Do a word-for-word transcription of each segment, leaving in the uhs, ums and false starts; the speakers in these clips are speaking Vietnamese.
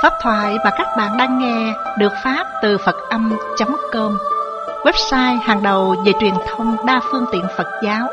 Pháp thoại mà các bạn đang nghe được phát từ Phật âm chấm com, website hàng đầu về truyền thông đa phương tiện Phật giáo.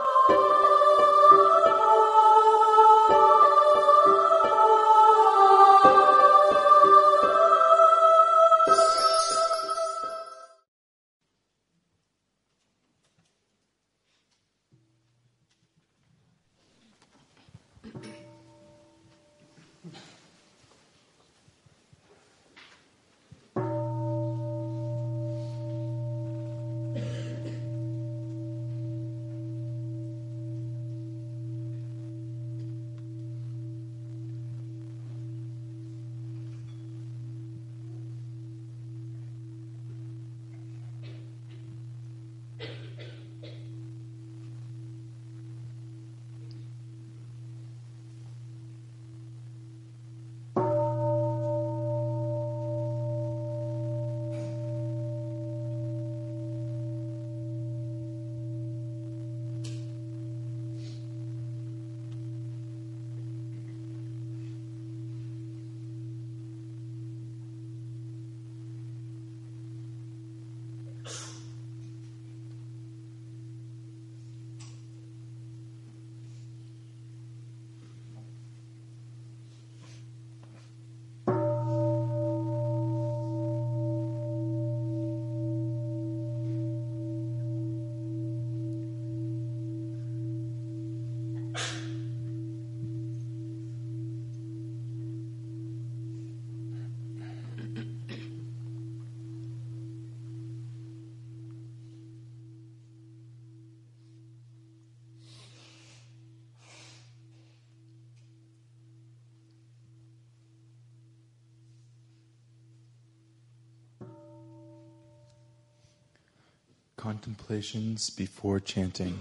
Contemplations before chanting.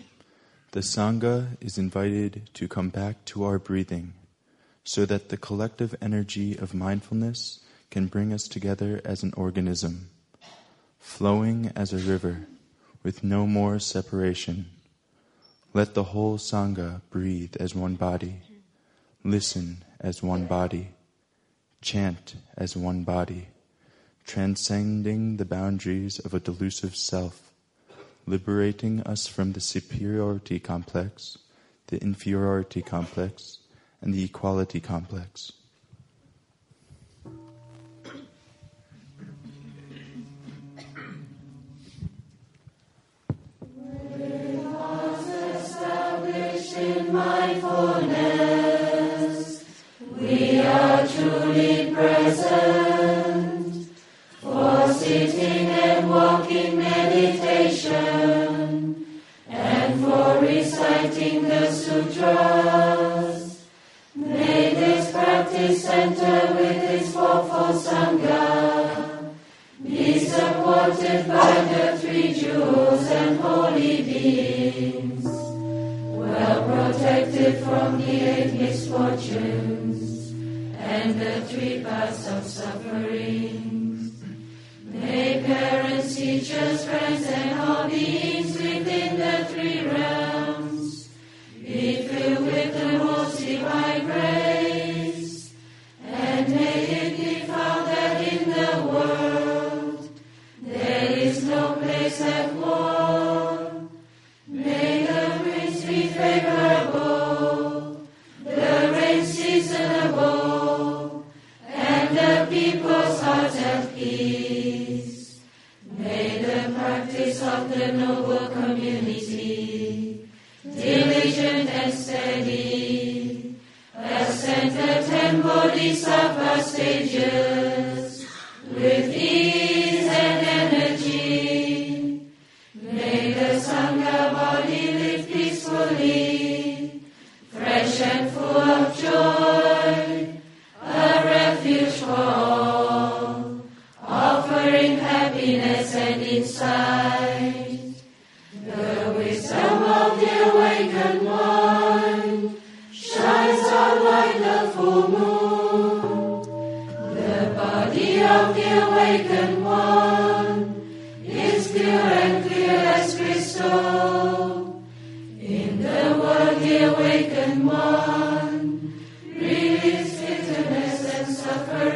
The Sangha is invited to come back to our breathing so that the collective energy of mindfulness can bring us together as an organism, flowing as a river with no more separation. Let the whole Sangha breathe as one body, listen as one body, chant as one body, transcending the boundaries of a delusive self, liberating us from the superiority complex, the inferiority complex, and the equality complex. With hearts established in mindfulness, we are truly present. For sitting and walking meditation, and for reciting the sutras, may this practice center with its fourfold Sangha be supported by the three jewels and holy beings, well protected from the eight misfortunes and the three paths of suffering. May parents, teachers, friends, and all beings within the three realms be filled with the most divine grace, and may it be found that in the world there is no place at war. May the winds be favorable, the rain seasonable, and the people's hearts at peace. May the practice of the noble community, diligent and steady, ascend the ten bodhisattva stages with ease and energy. May the Sangha body live peacefully, fresh and full of joy, a refuge for all, offering happiness and insight. The wisdom of the awakened one shines out like the full moon. The body of the awakened one is pure and clear as crystal. In the world the awakened one relieves bitterness and suffering.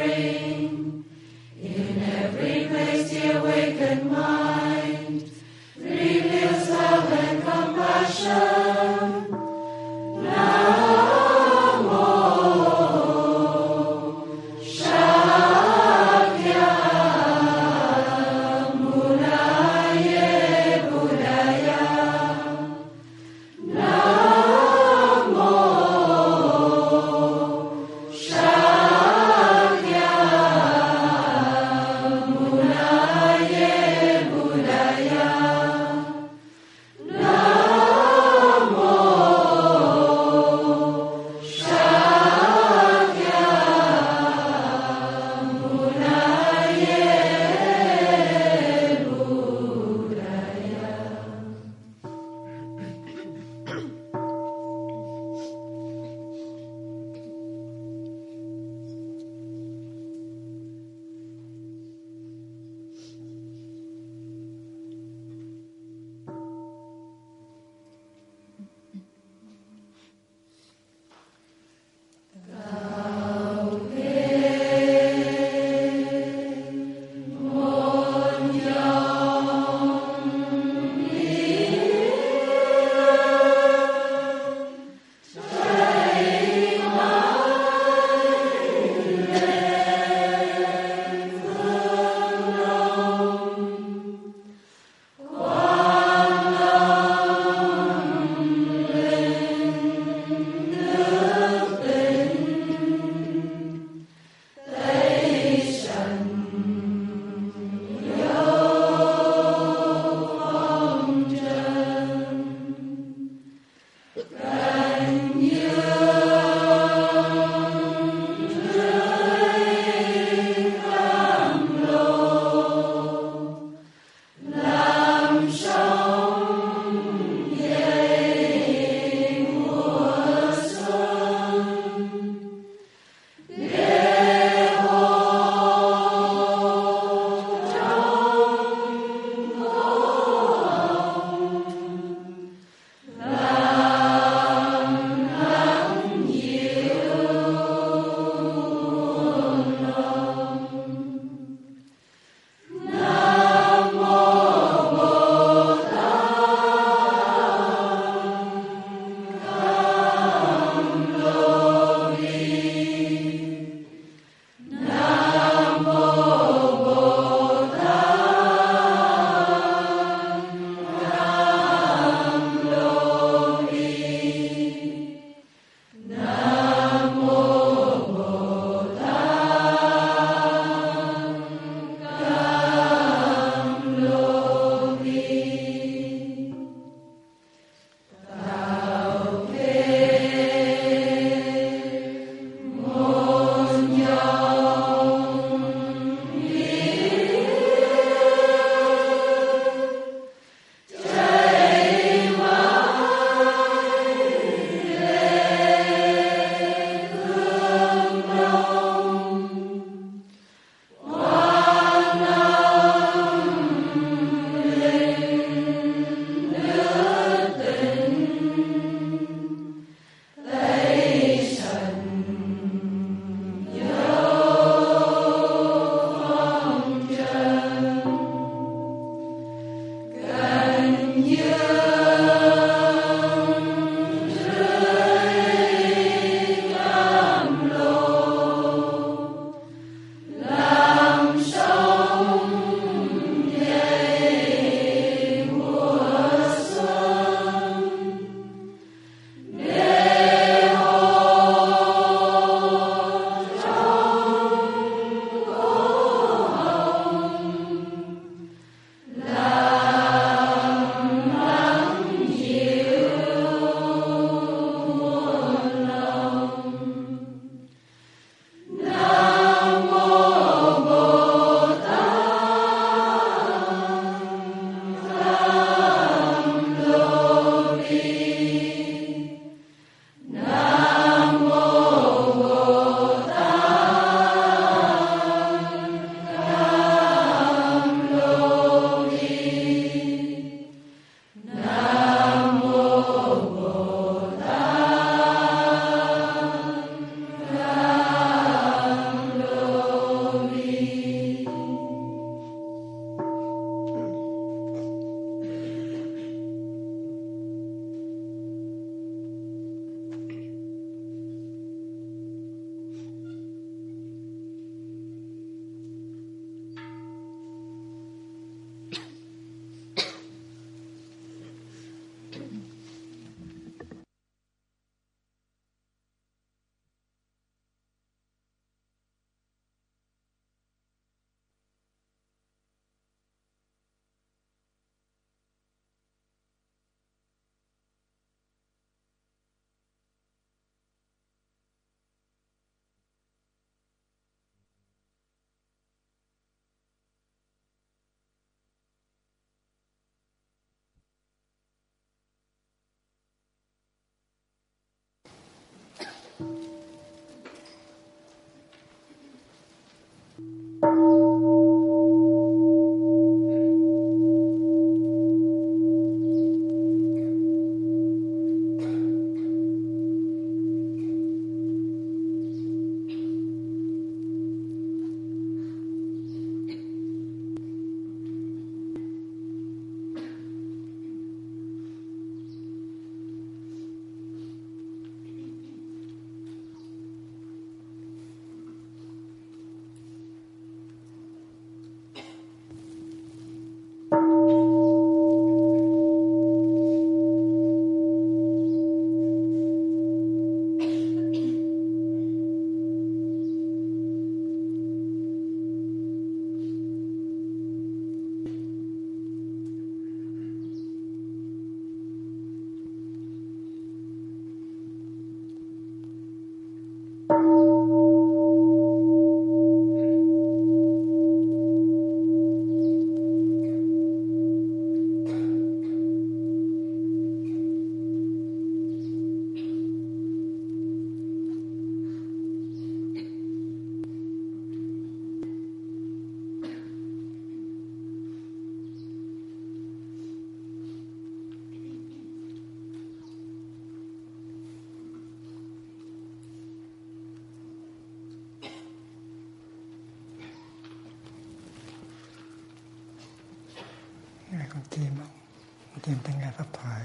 con chim không? Con chim ta nghe pháp thoại.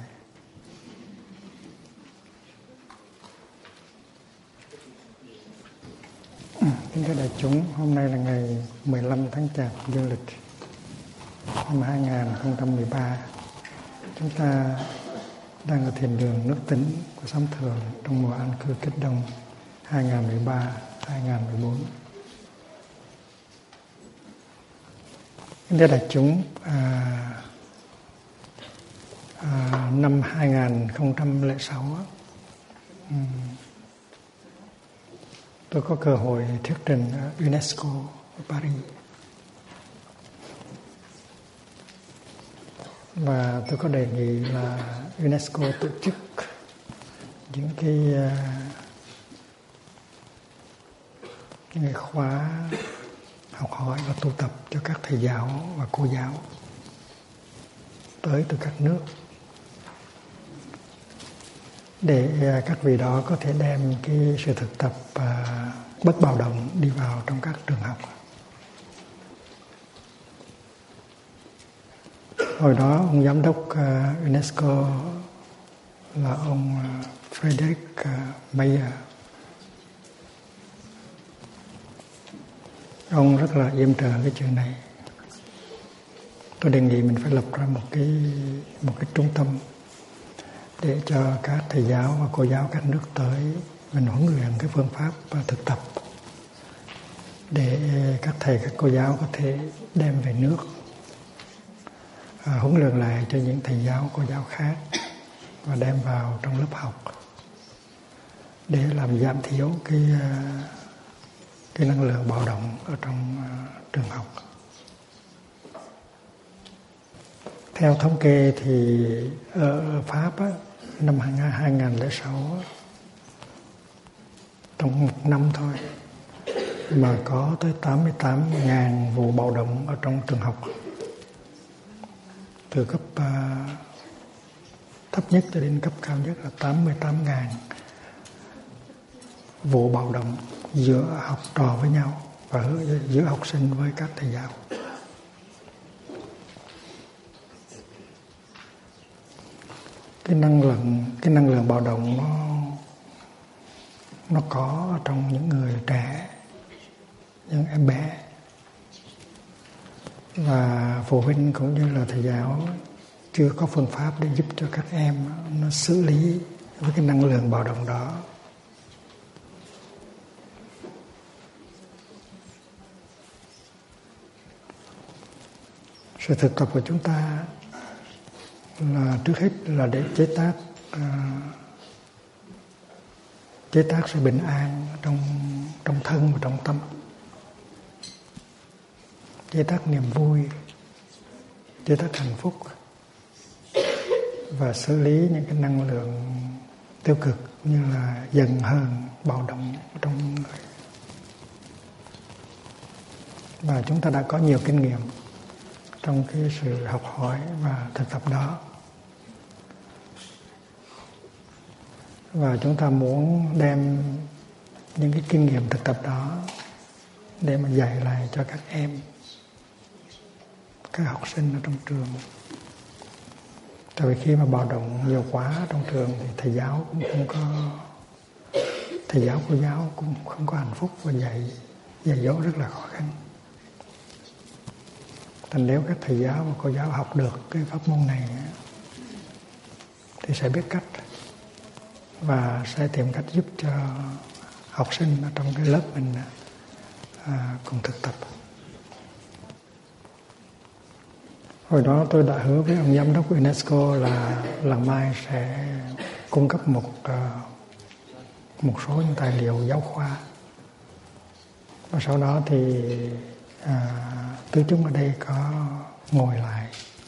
Kính thưa đại chúng, hôm nay là ngày mười lăm tháng Chạp dương lịch năm hai không một ba. Chúng ta đang ở thiền đường nước Tĩnh của Sám Thường trong mùa an cư kết đông hai không một ba hai không một bốn. Kính thưa đại chúng, à, à, năm hai không không sáu um, tôi có cơ hội thuyết trình ở UNESCO ở Paris. Và tôi có đề nghị là UNESCO tổ chức những cái uh, những cái khóa học hỏi và tu tập cho các thầy giáo và cô giáo tới từ các nước, để các vị đó có thể đem cái sự thực tập uh, bất bạo động đi vào trong các trường học. Hồi đó ông giám đốc uh, UNESCO là ông uh, Frederick uh, Mayer. Ông rất là yểm trợ cái chuyện này. Tôi đề nghị mình phải lập ra một cái một cái trung tâm để cho các thầy giáo và cô giáo các nước tới mình huấn luyện cái phương pháp thực tập, để các thầy các cô giáo có thể đem về nước à, huấn luyện lại cho những thầy giáo cô giáo khác và đem vào trong lớp học để làm giảm thiểu cái cái năng lượng bạo động ở trong uh, trường học. Theo thống kê thì ở Pháp á, năm hai không không sáu á, trong một năm thôi mà có tới tám mươi tám nghìn vụ bạo động ở trong trường học, từ cấp uh, thấp nhất cho đến cấp cao nhất là tám mươi tám nghìn vụ bạo động giữa học trò với nhau và giữa học sinh với các thầy giáo. Cái năng lượng cái năng lượng bạo động nó nó có trong những người trẻ, những em bé, và phụ huynh cũng như là thầy giáo chưa có phương pháp để giúp cho các em nó xử lý với cái năng lượng bạo động đó. Sự thực tập của chúng ta là trước hết là để chế tác uh, chế tác sự bình an trong trong thân và trong tâm, chế tác niềm vui, chế tác hạnh phúc và xử lý những cái năng lượng tiêu cực như là giận hờn, bạo động trong người. Và chúng ta đã có nhiều kinh nghiệm trong cái sự học hỏi và thực tập đó, và chúng ta muốn đem những cái kinh nghiệm thực tập đó để mà dạy lại cho các em, các học sinh ở trong trường. Tại vì khi mà bạo động nhiều quá trong trường thì thầy giáo cũng không có thầy giáo cô giáo cũng không có hạnh phúc, và dạy dạy dỗ rất là khó khăn. Thành nếu các thầy giáo và cô giáo học được cái pháp môn này thì sẽ biết cách và sẽ tìm cách giúp cho học sinh ở trong cái lớp mình à, cùng thực tập. Hồi đó tôi đã hứa với ông giám đốc UNESCO là lần mai sẽ cung cấp một uh, một số những tài liệu giáo khoa, và sau đó thì uh, tứ chúng ở đây có ngồi lại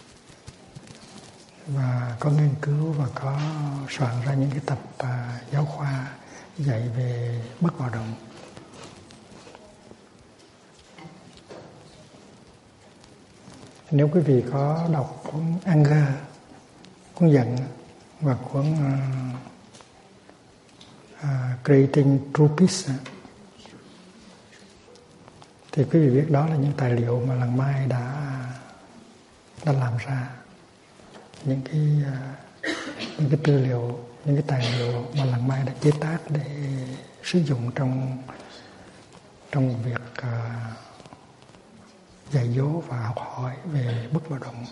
và có nghiên cứu và có soạn ra những cái tập uh, giáo khoa dạy về bất bạo động. Nếu quý vị có đọc cuốn Anger, cuốn giận, và cuốn uh, uh, Creating True Peace, thì quý vị biết đó là những tài liệu mà lần Mai đã đã làm ra. những cái những cái tư liệu, những cái tài liệu mà Làng Mai đã chế tác để sử dụng trong trong việc uh, dạy dỗ và học hỏi về bất bạo động.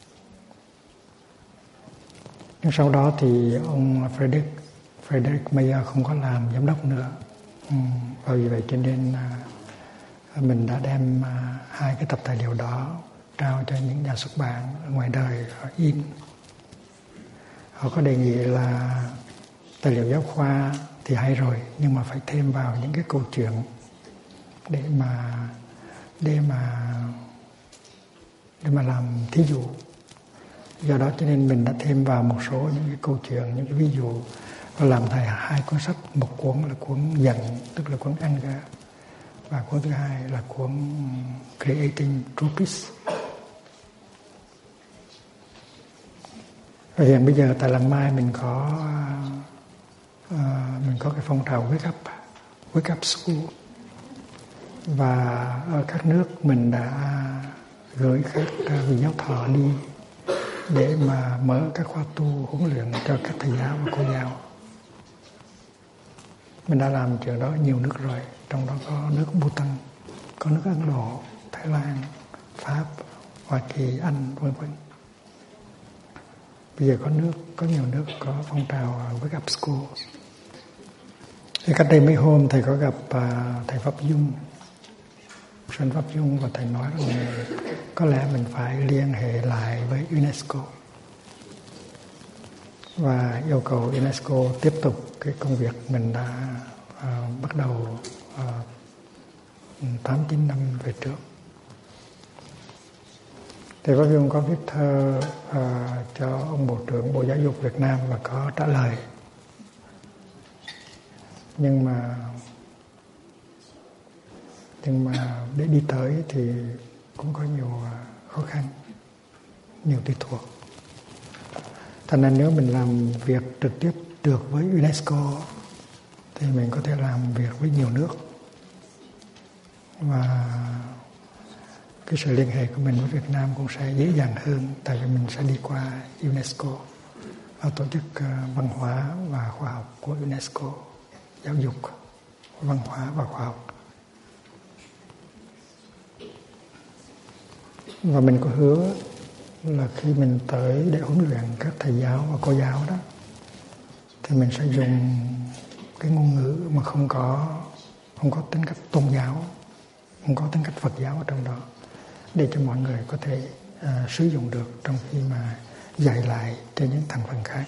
Nhưng sau đó thì ông Frederick Frederick Mayer không có làm giám đốc nữa. Ừ, và vì vậy cho nên uh, mình đã đem uh, hai cái tập tài liệu đó trao cho những nhà xuất bản ở ngoài đời họ in. Họ có đề nghị là tài liệu giáo khoa thì hay rồi, nhưng mà phải thêm vào những cái câu chuyện để mà để mà để mà làm thí dụ. Do đó cho nên mình đã thêm vào một số những cái câu chuyện, những cái ví dụ và làm thành hai cuốn sách. Một cuốn là cuốn Giận, tức là cuốn Anger, và cuốn thứ hai là cuốn Creating True Peace. Và hiện bây giờ tại Làng Mai mình có uh, mình có cái phong trào Wake Up, Wake Up School, và ở các nước mình đã gửi các vị giáo thọ đi để mà mở các khóa tu huấn luyện cho các thầy giáo và cô giáo. Mình đã làm chuyện đó nhiều nước rồi, trong đó có nước Bhutan, có nước Ấn Độ, Thái Lan, Pháp, Hoa Kỳ, Anh, vân vân. Bây giờ có nước, có nhiều nước có phong trào Wake Up School. Thì cách đây mấy hôm thầy có gặp uh, thầy Pháp Dung, Sơn Pháp Dung, và thầy nói rằng có lẽ mình phải liên hệ lại với UNESCO và yêu cầu UNESCO tiếp tục cái công việc mình đã uh, bắt đầu tám uh, chín năm về trước. Thầy Pháp Dung có viết thơ uh, cho ông Bộ trưởng Bộ Giáo dục Việt Nam và có trả lời. Nhưng mà nhưng mà để đi tới thì cũng có nhiều khó khăn, nhiều tùy thuộc. Thành ra nếu mình làm việc trực tiếp được với UNESCO thì mình có thể làm việc với nhiều nước, và cái sự liên hệ của mình với Việt Nam cũng sẽ dễ dàng hơn, tại vì mình sẽ đi qua UNESCO, tổ chức văn hóa và khoa học của UNESCO, giáo dục, văn hóa và khoa học. Và mình có hứa là khi mình tới để huấn luyện các thầy giáo và cô giáo đó, thì mình sẽ dùng cái ngôn ngữ mà không có không có tính cách tôn giáo, không có tính cách Phật giáo ở trong đó, để cho mọi người có thể uh, sử dụng được trong khi mà dạy lại cho những thành phần khác.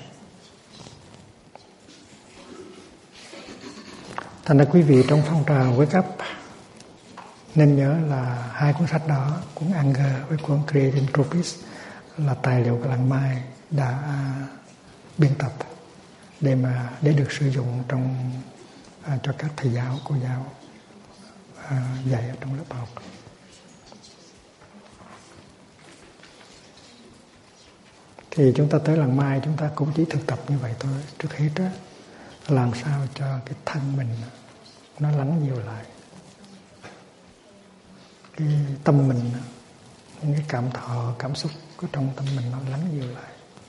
Thành ra quý vị trong phong trào Wake Up nên nhớ là hai cuốn sách đó, cuốn Anger với cuốn Creating True Peace, là tài liệu của Làng Mai đã biên tập để mà để được sử dụng trong uh, cho các thầy giáo, cô giáo uh, dạy ở trong lớp học. Thì chúng ta tới Làng Mai chúng ta cũng chỉ thực tập như vậy thôi. Trước hết đó, làm sao cho cái thân mình nó lắng dịu lại, cái tâm mình, những cái cảm thọ, cảm xúc của trong tâm mình nó lắng dịu lại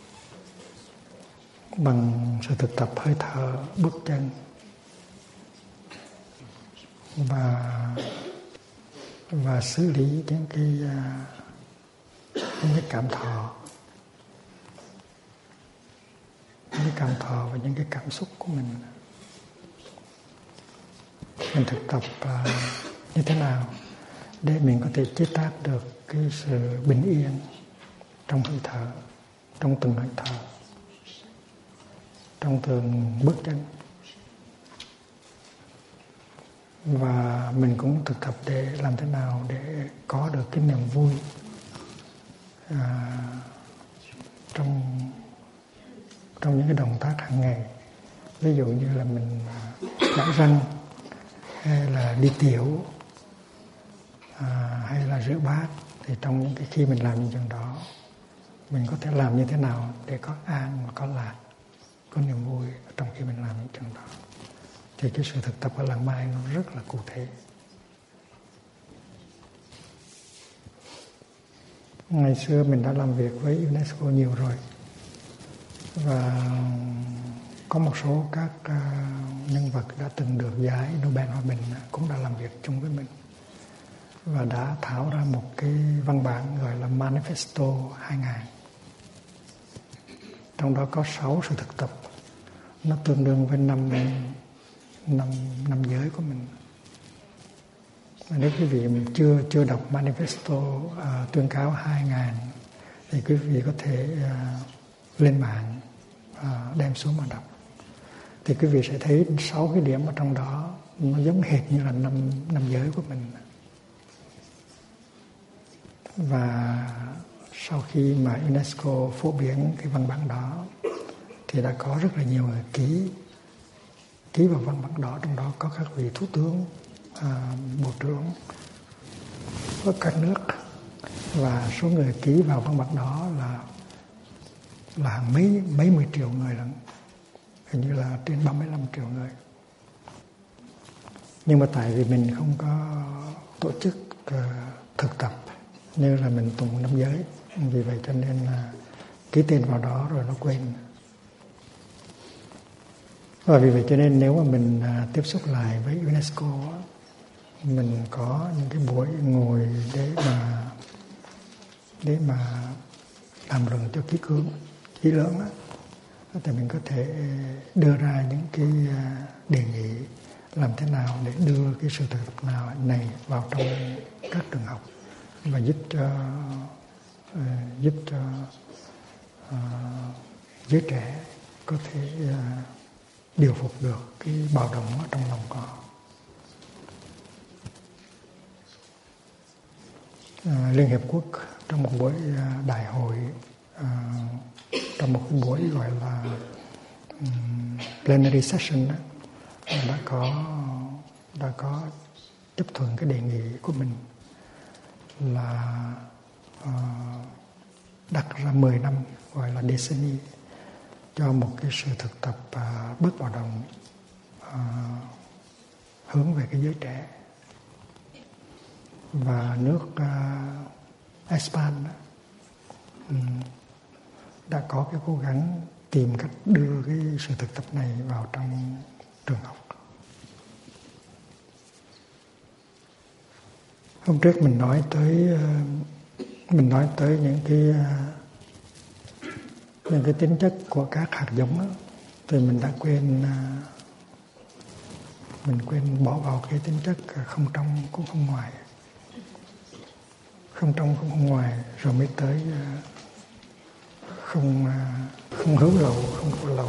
bằng sự thực tập hơi thở, bước chân và và xử lý những cái những cái cảm thọ, những cái cảm thọ và những cái cảm xúc của mình. Mình thực tập uh, như thế nào để mình có thể chế tác được cái sự bình yên trong hơi thở, trong từng hơi thở, trong từng bước chân. Và mình cũng thực tập để làm thế nào để có được cái niềm vui uh, trong trong những cái động tác hàng ngày. Ví dụ như là mình đánh răng, hay là đi tiểu, à, hay là rửa bát, thì trong những cái khi mình làm những chuyện đó, mình có thể làm như thế nào để có an và có lạc, có niềm vui trong khi mình làm những chuyện đó. Thì cái sự thực tập ở Làng Mai nó rất là cụ thể. Ngày xưa mình đã làm việc với UNESCO nhiều rồi, Và có một số các uh, nhân vật đã từng được giải Nobel Hòa bình cũng đã làm việc chung với mình và đã thảo ra một cái văn bản gọi là Manifesto hai nghìn. Trong đó có sáu sự thực tập, nó tương đương với năm năm năm giới của mình. Và nếu quý vị chưa chưa đọc Manifesto uh, tuyên cáo hai nghìn thì quý vị có thể uh, lên mạng uh, đem xuống mà đọc. Thì quý vị sẽ thấy sáu cái điểm ở trong đó nó giống hệt như là năm năm giới của mình. Và sau khi mà UNESCO phổ biến cái văn bản đó thì đã có rất là nhiều người ký ký vào văn bản đó, trong đó có các vị thủ tướng, à, bộ trưởng của các nước, và số người ký vào văn bản đó là là hàng mấy mấy mươi triệu người lận, hình như là trên ba mươi lăm triệu người. Nhưng mà tại vì mình không có tổ chức uh, thực tập nên là mình tụng năm giới, vì vậy cho nên là ký tên vào đó rồi nó quên. Và vì vậy cho nên nếu mà mình uh, tiếp xúc lại với UNESCO, mình có những cái buổi ngồi để mà để mà làm luận cho kỹ cương, kỹ lưỡng á, thì mình có thể đưa ra những cái đề nghị làm thế nào để đưa cái sự thực tập nào này vào trong các trường học và giúp cho uh, giúp cho uh, giới trẻ có thể uh, điều phục được cái bạo động ở trong lòng họ. Uh, Liên Hiệp Quốc trong một buổi uh, đại hội, uh, trong một cái buổi gọi là um, plenary session đó, đã có đã có chấp thuận cái đề nghị của mình là uh, đặt ra mười năm gọi là decenny cho một cái sự thực tập uh, bất bạo động uh, hướng về cái giới trẻ. Và nước uh, Espagne um, đã có cái cố gắng tìm cách đưa cái sự thực tập này vào trong trường học. Hôm trước mình nói tới mình nói tới những cái những cái tính chất của các hạt giống đó, thì mình đã quên mình quên bỏ vào cái tính chất không trong cũng không ngoài, không trong cũng không ngoài, rồi mới tới không không hữu lậu, không có lậu.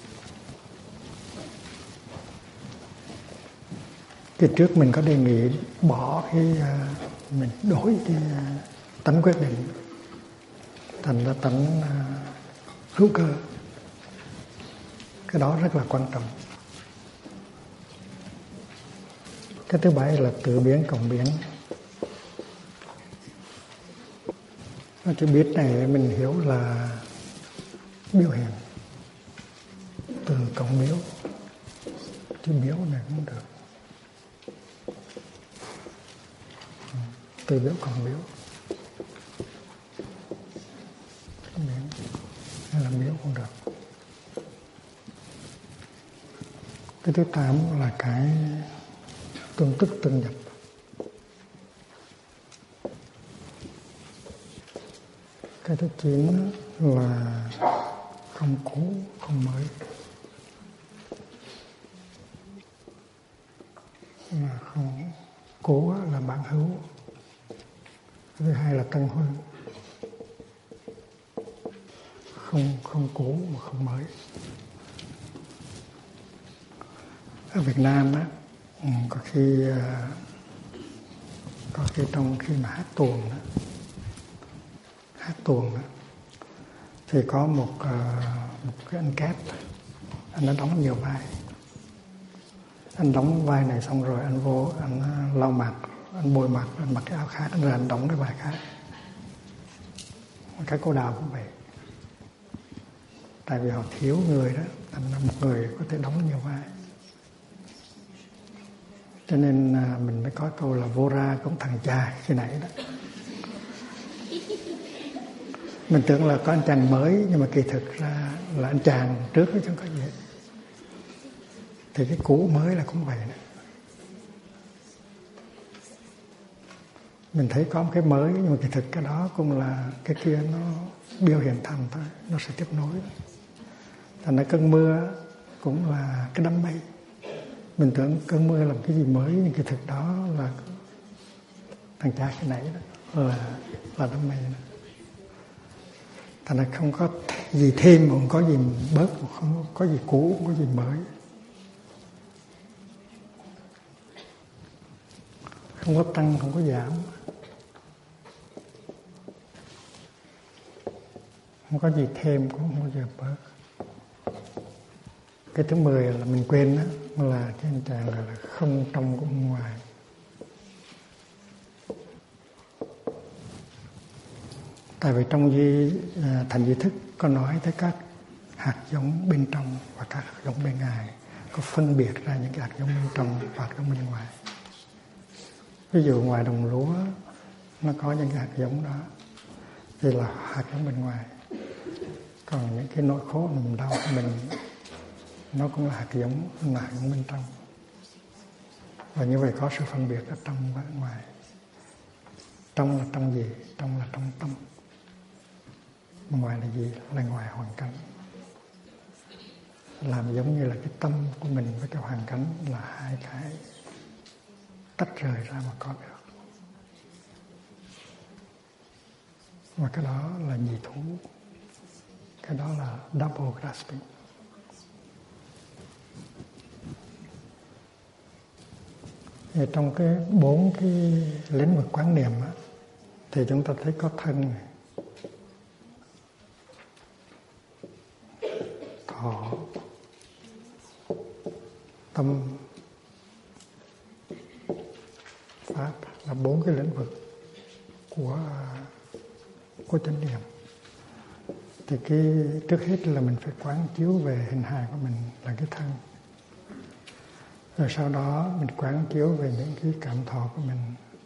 Cái trước mình có đề nghị bỏ cái uh, mình đổi cái uh, tánh quyết định thành ra tánh uh, hữu cơ. Cái đó rất là quan trọng. Cái thứ bảy là tự biến cộng biến. Cái biết này mình hiểu là biểu hiện từ cộng miếu, chứ miếu này cũng được. Từ biểu cộng miếu, hay là miếu cũng được. Cái thứ tám là cái tương tức tương nhập. Cái thứ chín là không cũ, không mới. Mà không cố là bản hữu. Thứ hai là tân huân, không không cũ mà không mới. Ở Việt Nam á, có khi có khi trong khi mà hát tuồng đó, hát tuồng đó, thì có một một cái anh kép, anh đã đóng nhiều vai. Anh đóng vai này xong rồi anh vô, anh lau mặt, anh bôi mặt, anh mặc cái áo khác, rồi anh đóng cái vai khác. Cái cô Đào cũng vậy. Tại vì họ thiếu người đó, thành ra một người có thể đóng nhiều vai. Cho nên mình mới có câu là vô ra cũng thằng cha khi nãy đó. Mình tưởng là có anh chàng mới, nhưng mà kỳ thực ra là anh chàng trước chứ không có gì hết. Thì cái cũ mới là cũng vậy đó. Mình thấy có một cái mới, nhưng mà kỳ thực cái đó cũng là cái kia nó biểu hiện thành thôi, nó sẽ tiếp nối. Thành ra cơn mưa cũng là cái đám mây. Mình tưởng cơn mưa là cái gì mới, nhưng kỳ thực đó là thằng cha cái nãy đó, là là đám mây đó. Thành ra không có gì thêm, không có gì bớt, không có gì cũ, không có gì mới. Không có tăng, không có giảm. Không có gì thêm, cũng không có gì bớt. Cái thứ mười là mình quên đó, là cái anh chàng là không trong cũng không ngoài. Tại vì trong di, à, thành di thức có nói tới các hạt giống bên trong và các hạt giống bên ngoài, có phân biệt ra những cái hạt giống bên trong và hạt giống bên ngoài. Ví dụ ngoài đồng lúa nó có những cái hạt giống đó, thì là hạt giống bên ngoài. Còn những cái nỗi khổ niềm đau của mình, nó cũng là hạt giống, là hạt giống bên trong. Và như vậy có sự phân biệt ở trong và ở ngoài. Trong là trong gì? Trong là trong tâm. Ngoài là gì? Là ngoài hoàn cảnh. Làm giống như là cái tâm của mình với cái hoàn cảnh là hai cái tách rời ra mà có được. Và cái đó là nhị thú. Cái đó là double grasping. Thì trong cái bốn cái lĩnh vực quán niệm á, thì chúng ta thấy có thân này, thọ, tâm, pháp, là bốn cái lĩnh vực của của chánh niệm. Thì cái trước hết là mình phải quán chiếu về hình hài của mình là cái thân. Rồi sau đó mình quán chiếu về những cái cảm thọ của mình.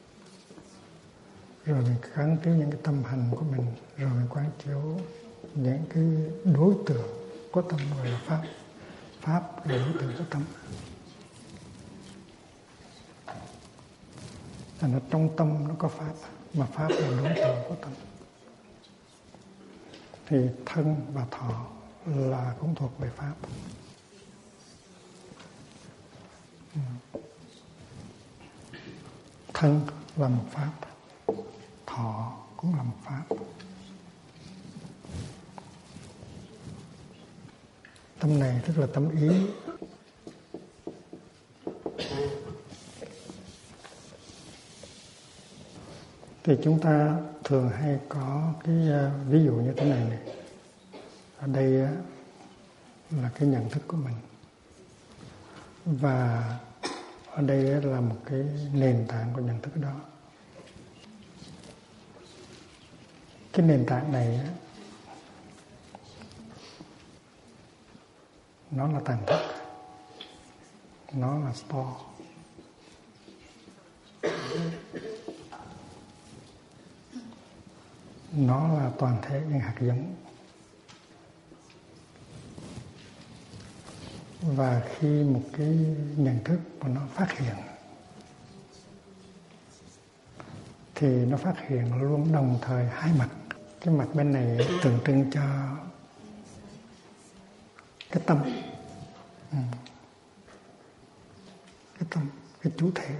Rồi mình quán chiếu những cái tâm hành của mình. Rồi mình quán chiếu những cái đối tượng của tâm gọi là pháp. Pháp là đối tượng của tâm. Thành ra trong tâm nó có pháp, mà pháp là đối tượng của tâm. Thì thân và thọ là cũng thuộc về pháp. Thân là một pháp, thọ cũng là một pháp. Tâm này tức là tâm ý. Thì chúng ta thường hay có cái uh, ví dụ như thế này này. Ở đây uh, là cái nhận thức của mình. Và ở đây là một cái nền tảng của nhận thức đó. Cái nền tảng này nó là tàng thức, nó là store. Nó là toàn thể những hạt giống. Và khi một cái nhận thức của nó phát hiện, thì nó phát hiện luôn đồng thời hai mặt. Cái mặt bên này tượng trưng cho cái tâm, ừ. cái tâm, cái chủ thể.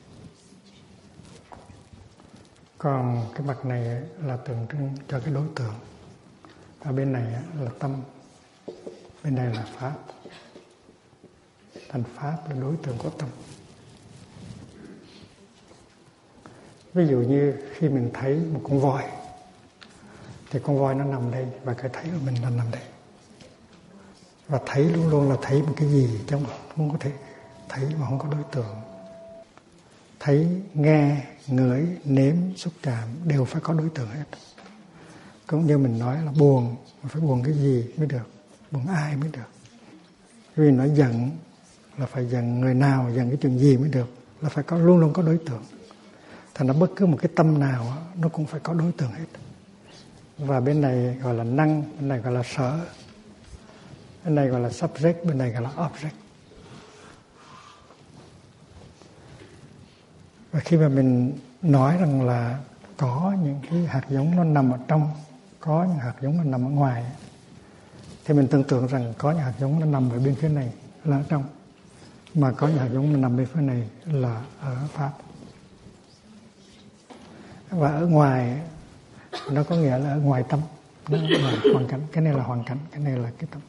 Còn cái mặt này là tượng trưng cho cái đối tượng. Và bên này là tâm, bên này là pháp. Thành pháp là đối tượng của tâm. Ví dụ như khi mình thấy một con voi, thì con voi nó nằm đây và cái thấy của mình là nằm đây. Và thấy luôn luôn là thấy một cái gì chứ không có thể thấy mà không có đối tượng. Thấy, nghe, ngửi, nếm, xúc chạm đều phải có đối tượng hết. Cũng như mình nói là buồn, mà phải buồn cái gì mới được, buồn ai mới được. Vì nói giận là phải giận người nào, giận cái chuyện gì mới được, là phải có luôn luôn có đối tượng. Thành ra bất cứ một cái tâm nào nó cũng phải có đối tượng hết. và bên này gọi là năng, bên này gọi là sở, bên này gọi là subject, bên này gọi là object. Và khi mà mình nói rằng là có những cái hạt giống nó nằm ở trong, có những hạt giống nó nằm ở ngoài, thì mình tưởng tượng rằng có những hạt giống nó nằm ở bên phía này là ở trong, mà có những hạt giống nó nằm bên phía này là ở Pháp. Và ở ngoài nó có nghĩa là ở ngoài tâm, nó là hoàn cảnh. Cái này là hoàn cảnh, cái này là cái tâm.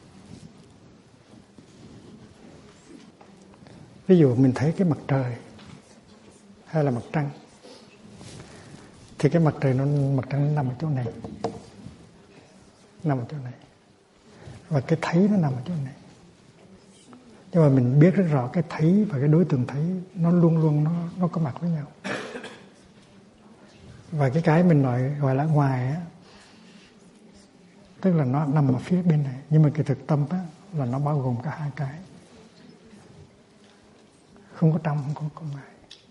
Ví dụ mình thấy cái mặt trời hay là mặt trăng, thì cái mặt trời nó mặt trăng nó nằm ở chỗ này, nằm ở chỗ này, và cái thấy nó nằm ở chỗ này. Nhưng mà mình biết rất rõ cái thấy và cái đối tượng thấy nó luôn luôn nó nó có mặt với nhau. Và cái cái mình nói gọi là ngoài á, tức là nó nằm ở phía bên này, nhưng mà cái thực tâm á là nó bao gồm cả hai cái, không có trong, không có, có ngoài.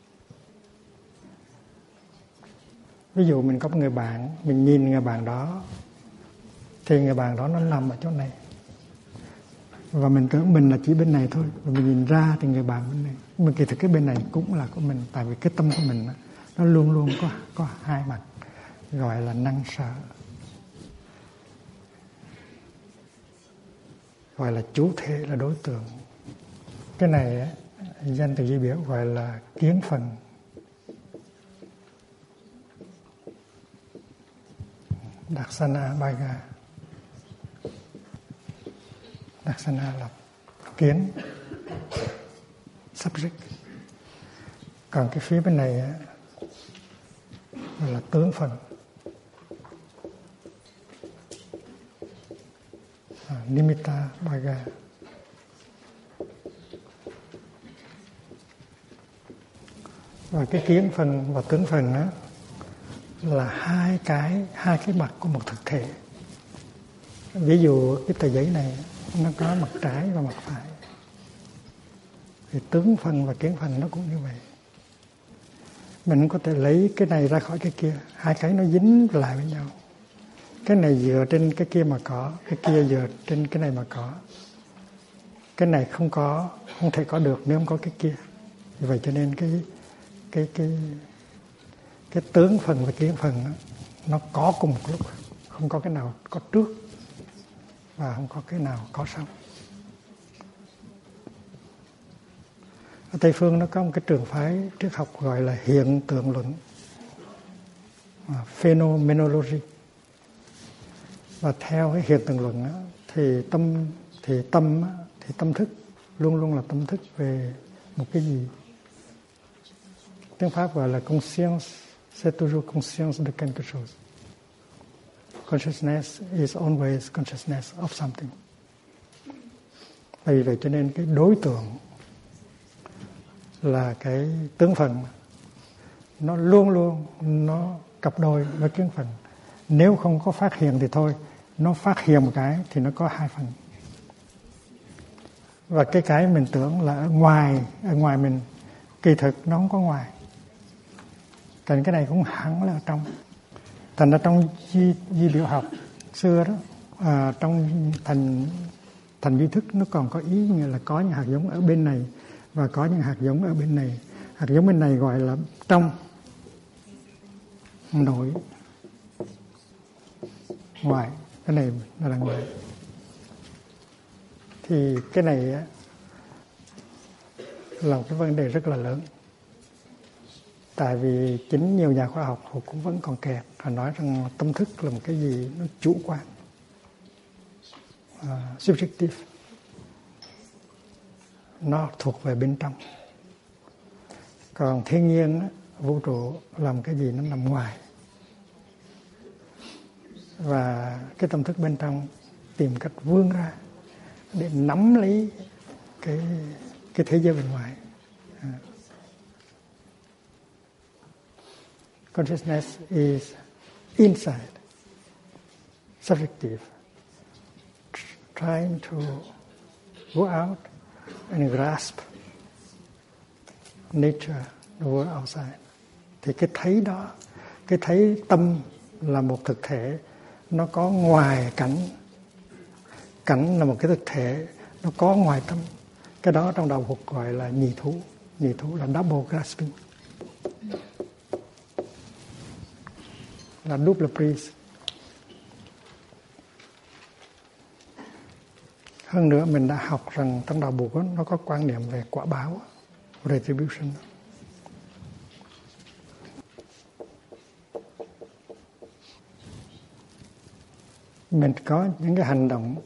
Ví dụ mình có một người bạn, mình nhìn người bạn đó, thì người bạn đó nó nằm ở chỗ này, và mình tưởng mình là chỉ bên này thôi, và mình nhìn ra thì người bạn bên này. Nhưng mà kỳ thực cái bên này cũng là của mình, tại vì cái tâm của mình nó luôn luôn có có hai mặt, gọi là năng sở, gọi là chủ thể, là đối tượng. Cái này danh từ di biểu gọi là kiến phần. Darsana Bhaga. Darsana là kiến, subject. Còn cái phía bên này là tướng phần. À, Nimitta Bhaga. Và cái kiến phần và tướng phần đó là hai cái hai cái mặt của một thực thể. Ví dụ cái tờ giấy này nó có mặt trái và mặt phải, thì tướng phần và kiến phần nó cũng như vậy. Mình có thể lấy cái này ra khỏi cái kia, hai cái nó dính lại với nhau. Cái này dựa trên cái kia mà có, cái kia dựa trên cái này mà có. Cái này không có, không thể có được nếu không có cái kia. Vì vậy cho nên cái cái cái cái tướng phần và kiến phần đó, nó có cùng một lúc, không có cái nào có trước và không có cái nào có sau. Ở Tây phương nó có một cái trường phái triết học gọi là hiện tượng luận, phenomenology. Và theo cái hiện tượng luận đó, thì tâm thì tâm thì tâm thức luôn luôn là tâm thức về một cái gì. Tiếng Pháp gọi là conscience, c'est toujours conscience de quelque chose. Consciousness is always consciousness of something. Vì vậy cho nên cái đối tượng là cái tướng phần, nó luôn luôn nó cặp đôi với kiến phần. Nếu không có phát hiện thì thôi, nó phát hiện một cái thì nó có hai phần. Và cái cái mình tưởng là ở ngoài, ở ngoài mình, kỳ thực nó không có ngoài. Còn cái này cũng hẳn là ở trong. Thành ra trong di, di biểu học xưa đó, à, trong thành thành duy thức nó còn có ý nghĩa là có những hạt giống ở bên này và có những hạt giống ở bên này. Hạt giống bên này gọi là trong, nội, ngoài. Cái này là ngoài. Thì cái này là một cái vấn đề rất là lớn. Tại vì chính nhiều nhà khoa học họ cũng vẫn còn kẹt. Họ nói rằng tâm thức là một cái gì nó chủ quan, uh, subjective. Nó thuộc về bên trong. Còn thiên nhiên, vũ trụ làm cái gì nó nằm ngoài. Và cái tâm thức bên trong tìm cách vươn ra để nắm lấy cái, cái thế giới bên ngoài. Uh. Consciousness is inside, subjective, trying to go out and grasp nature, the world outside. Thì cái thấy đó, cái thấy tâm là một thực thể nó có ngoài cảnh. Cảnh là một cái thực thể, nó có ngoài tâm. Cái đó trong đạo Phật gọi là nhị thú. Nhị thú là double grasping, là double prise. Hơn nữa mình đã học rằng trong đạo Phật nó có quan niệm về quả báo, retribution. Mình có những cái hành động,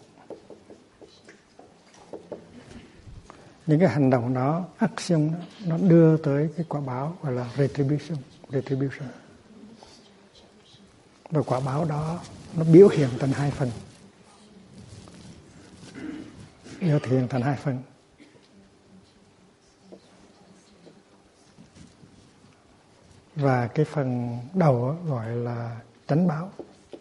những cái hành động đó, action đó, nó đưa tới cái quả báo gọi là retribution, retribution. Và quả báo đó nó biểu hiện thành hai phần, biểu hiện thành hai phần. Và cái phần đầu gọi là chánh báo.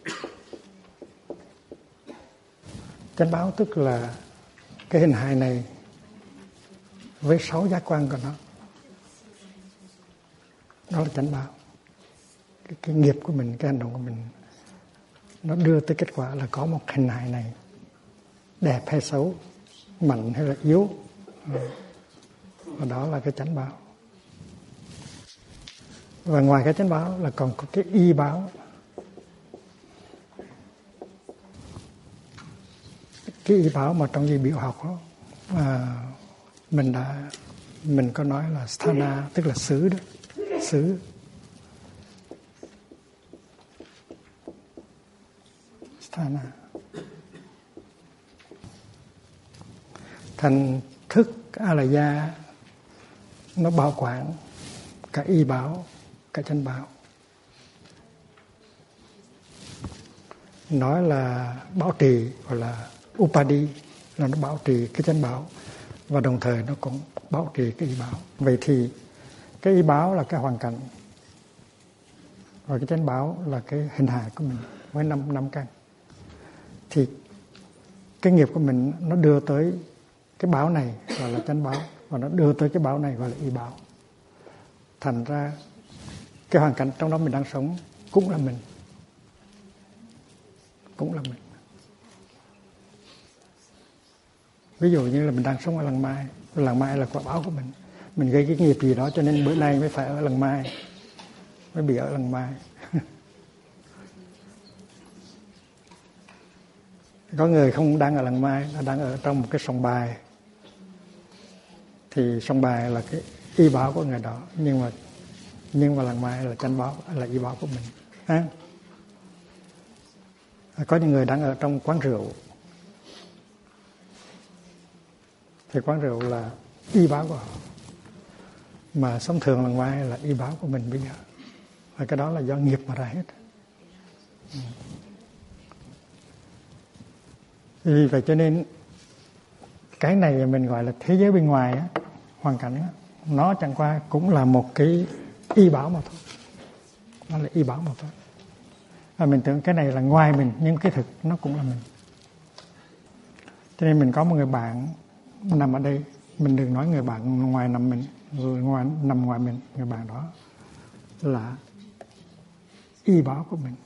Chánh báo tức là cái hình hài này với sáu giác quan của nó, đó là chánh báo. Cái, cái nghiệp của mình, cái hành động của mình, nó đưa tới kết quả là có một hình hài này, đẹp hay xấu, mạnh hay là yếu, và đó là cái chánh báo. Và ngoài cái chánh báo là còn có cái y báo. Cái y báo mà trong di biểu học đó, à, mình đã mình có nói là sthana, tức là xứ đó, xứ. Sthana. Thành thức A-la-gia nó bảo quản cả y báo, cả chánh báo. Nói là bảo trì gọi là upadi, là nó bảo trì cái chánh báo và đồng thời nó cũng bảo trì cái y báo. Vậy thì cái y báo là cái hoàn cảnh, và cái chánh báo là cái hình hài của mình với năm năm căn. Thì cái nghiệp của mình nó đưa tới cái báo này gọi là chánh báo, và nó đưa tới cái báo này gọi là y báo. Thành ra cái hoàn cảnh trong đó mình đang sống cũng là mình, cũng là mình. Ví dụ như là mình đang sống ở Làng Mai, Làng Mai là quả báo của mình. Mình gây cái nghiệp gì đó cho nên bữa nay mới phải ở Làng Mai, mới bị ở Làng Mai. Có người không đang ở Làng Mai, là đang ở trong một cái sòng bài. Thì sòng bài là cái y báo của người đó, nhưng mà nhưng mà Làng Mai là chánh báo, là y báo của mình. Ha? Có những người đang ở trong quán rượu, thì quán rượu là y báo của họ, mà sống thường Làng Mai là y báo của mình bây giờ. Và cái đó là do nghiệp mà ra hết. Ừ. Vì vậy cho nên cái này mình gọi là thế giới bên ngoài á, hoàn cảnh á, nó chẳng qua cũng là một cái y báo mà thôi. Nó là y báo mà thôi. Và mình tưởng cái này là ngoài mình, nhưng cái thực nó cũng là mình. Cho nên mình có một người bạn nằm ở đây, mình đừng nói người bạn ngoài nằm mình, ngoài nằm ngoài mình, người bạn đó là y báo của mình.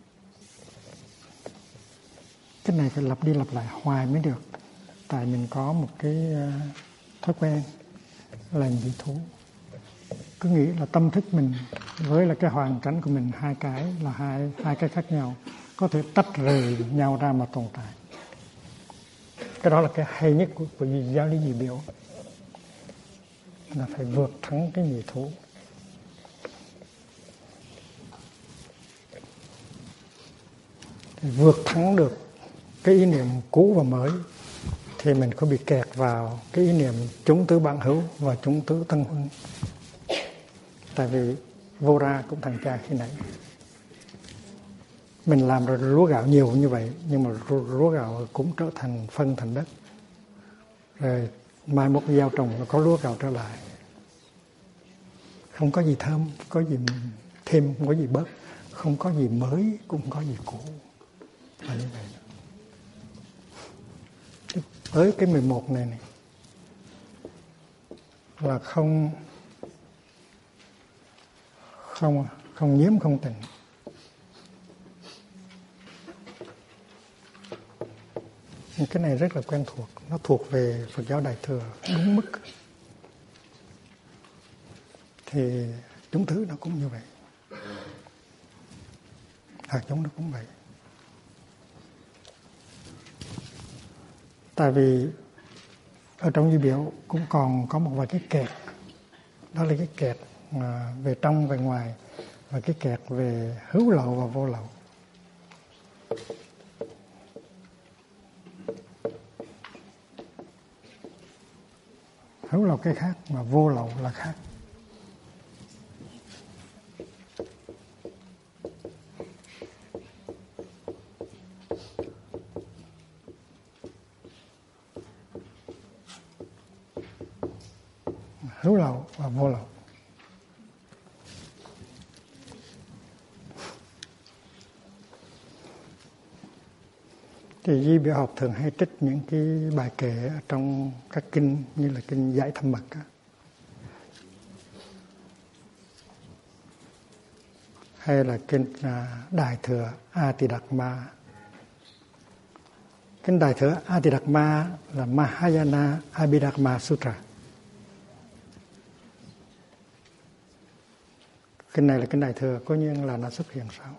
Cái này phải lặp đi lặp lại hoài mới được. Tại mình có một cái thói quen là nhị thú. Cứ nghĩ là tâm thức mình với là cái hoàn cảnh của mình hai cái là hai hai cái khác nhau, có thể tách rời nhau ra mà tồn tại. Cái đó là cái hay nhất của, của giáo lý nhị biểu, là phải vượt thắng cái nhị thú. Thì vượt thắng được cái ý niệm cũ và mới thì mình có bị kẹt vào cái ý niệm chúng tứ bạn hữu và chúng tứ tân huân. Tại vì vô ra cũng thành cha khi nãy. Mình làm rồi lúa gạo nhiều như vậy, nhưng mà lúa gạo cũng trở thành phân thành đất. Rồi mai mốt gieo trồng có lúa gạo trở lại. Không có gì thơm, không có gì thêm, không có gì bớt, không có gì mới, cũng không có gì cũ. Là như vậy. Tới cái mười một này này là không không không nhiễm không tịnh. Cái này rất là quen thuộc, nó thuộc về Phật giáo Đại Thừa đúng mức. Thì chúng thứ nó cũng như vậy, hạt giống nó cũng vậy. Tại vì ở trong duy biểu cũng còn có một vài cái kẹt, đó là cái kẹt về trong về ngoài và cái kẹt về hữu lậu và vô lậu. Hữu lậu cái khác mà vô lậu là khác. Hữu lậu và vô lậu. Thì Di Biểu Học thường hay trích những cái bài kệ ở trong các kinh như là kinh Giải Thâm Mật á, hay là kinh Đại Thừa A Tỳ Đạt Ma. Kinh Đại Thừa A Tỳ Đạt Ma là Mahayana Abhidharma Sutra. Kinh này là kinh Đại Thừa, có nhiên là nó xuất hiện sau.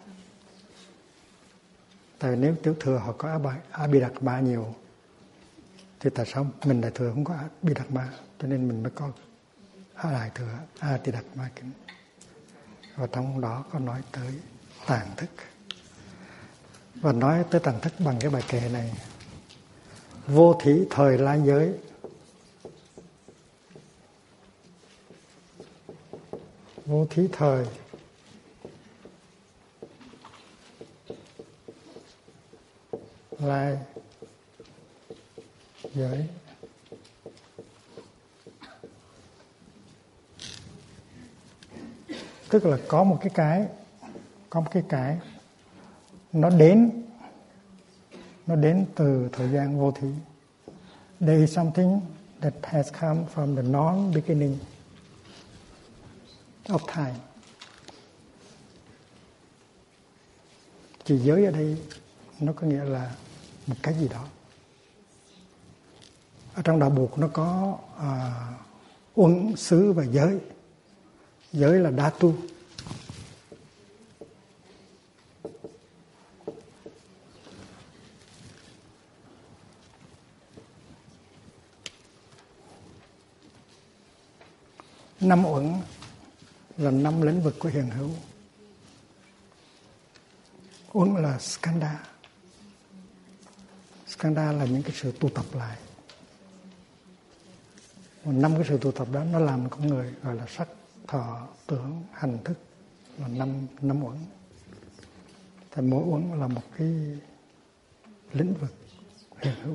Tại nếu Tiểu Thừa họ có Abhidharma nhiều, thì tại sao mình Đại Thừa không có Abhidharma? Cho nên mình mới có Đại Thừa A Tỳ Đạt Ma kinh. Và trong đó có nói tới tàng thức. Và nói tới tàng thức bằng cái bài kệ này: vô thí thời la giới, vô thí thời lai giới. Tức là có một cái cái có một cái cái nó đến nó đến từ thời gian vô thí. There is something that has come from the non-beginning of time. Chỉ giới ở đây nó có nghĩa là một cái gì đó. Ở trong đạo Buộc nó có uh, uẩn, xứ và giới. Giới là đa tu. Năm uẩn là năm lĩnh vực của hiện hữu. Uẩn là skandha. Skandha là những cái sự tụ tập lại. Và năm cái sự tụ tập đó nó làm con người gọi là sắc, thọ, tưởng, hành, thức, là năm năm uẩn. Thì mỗi uẩn là một cái lĩnh vực hiện hữu,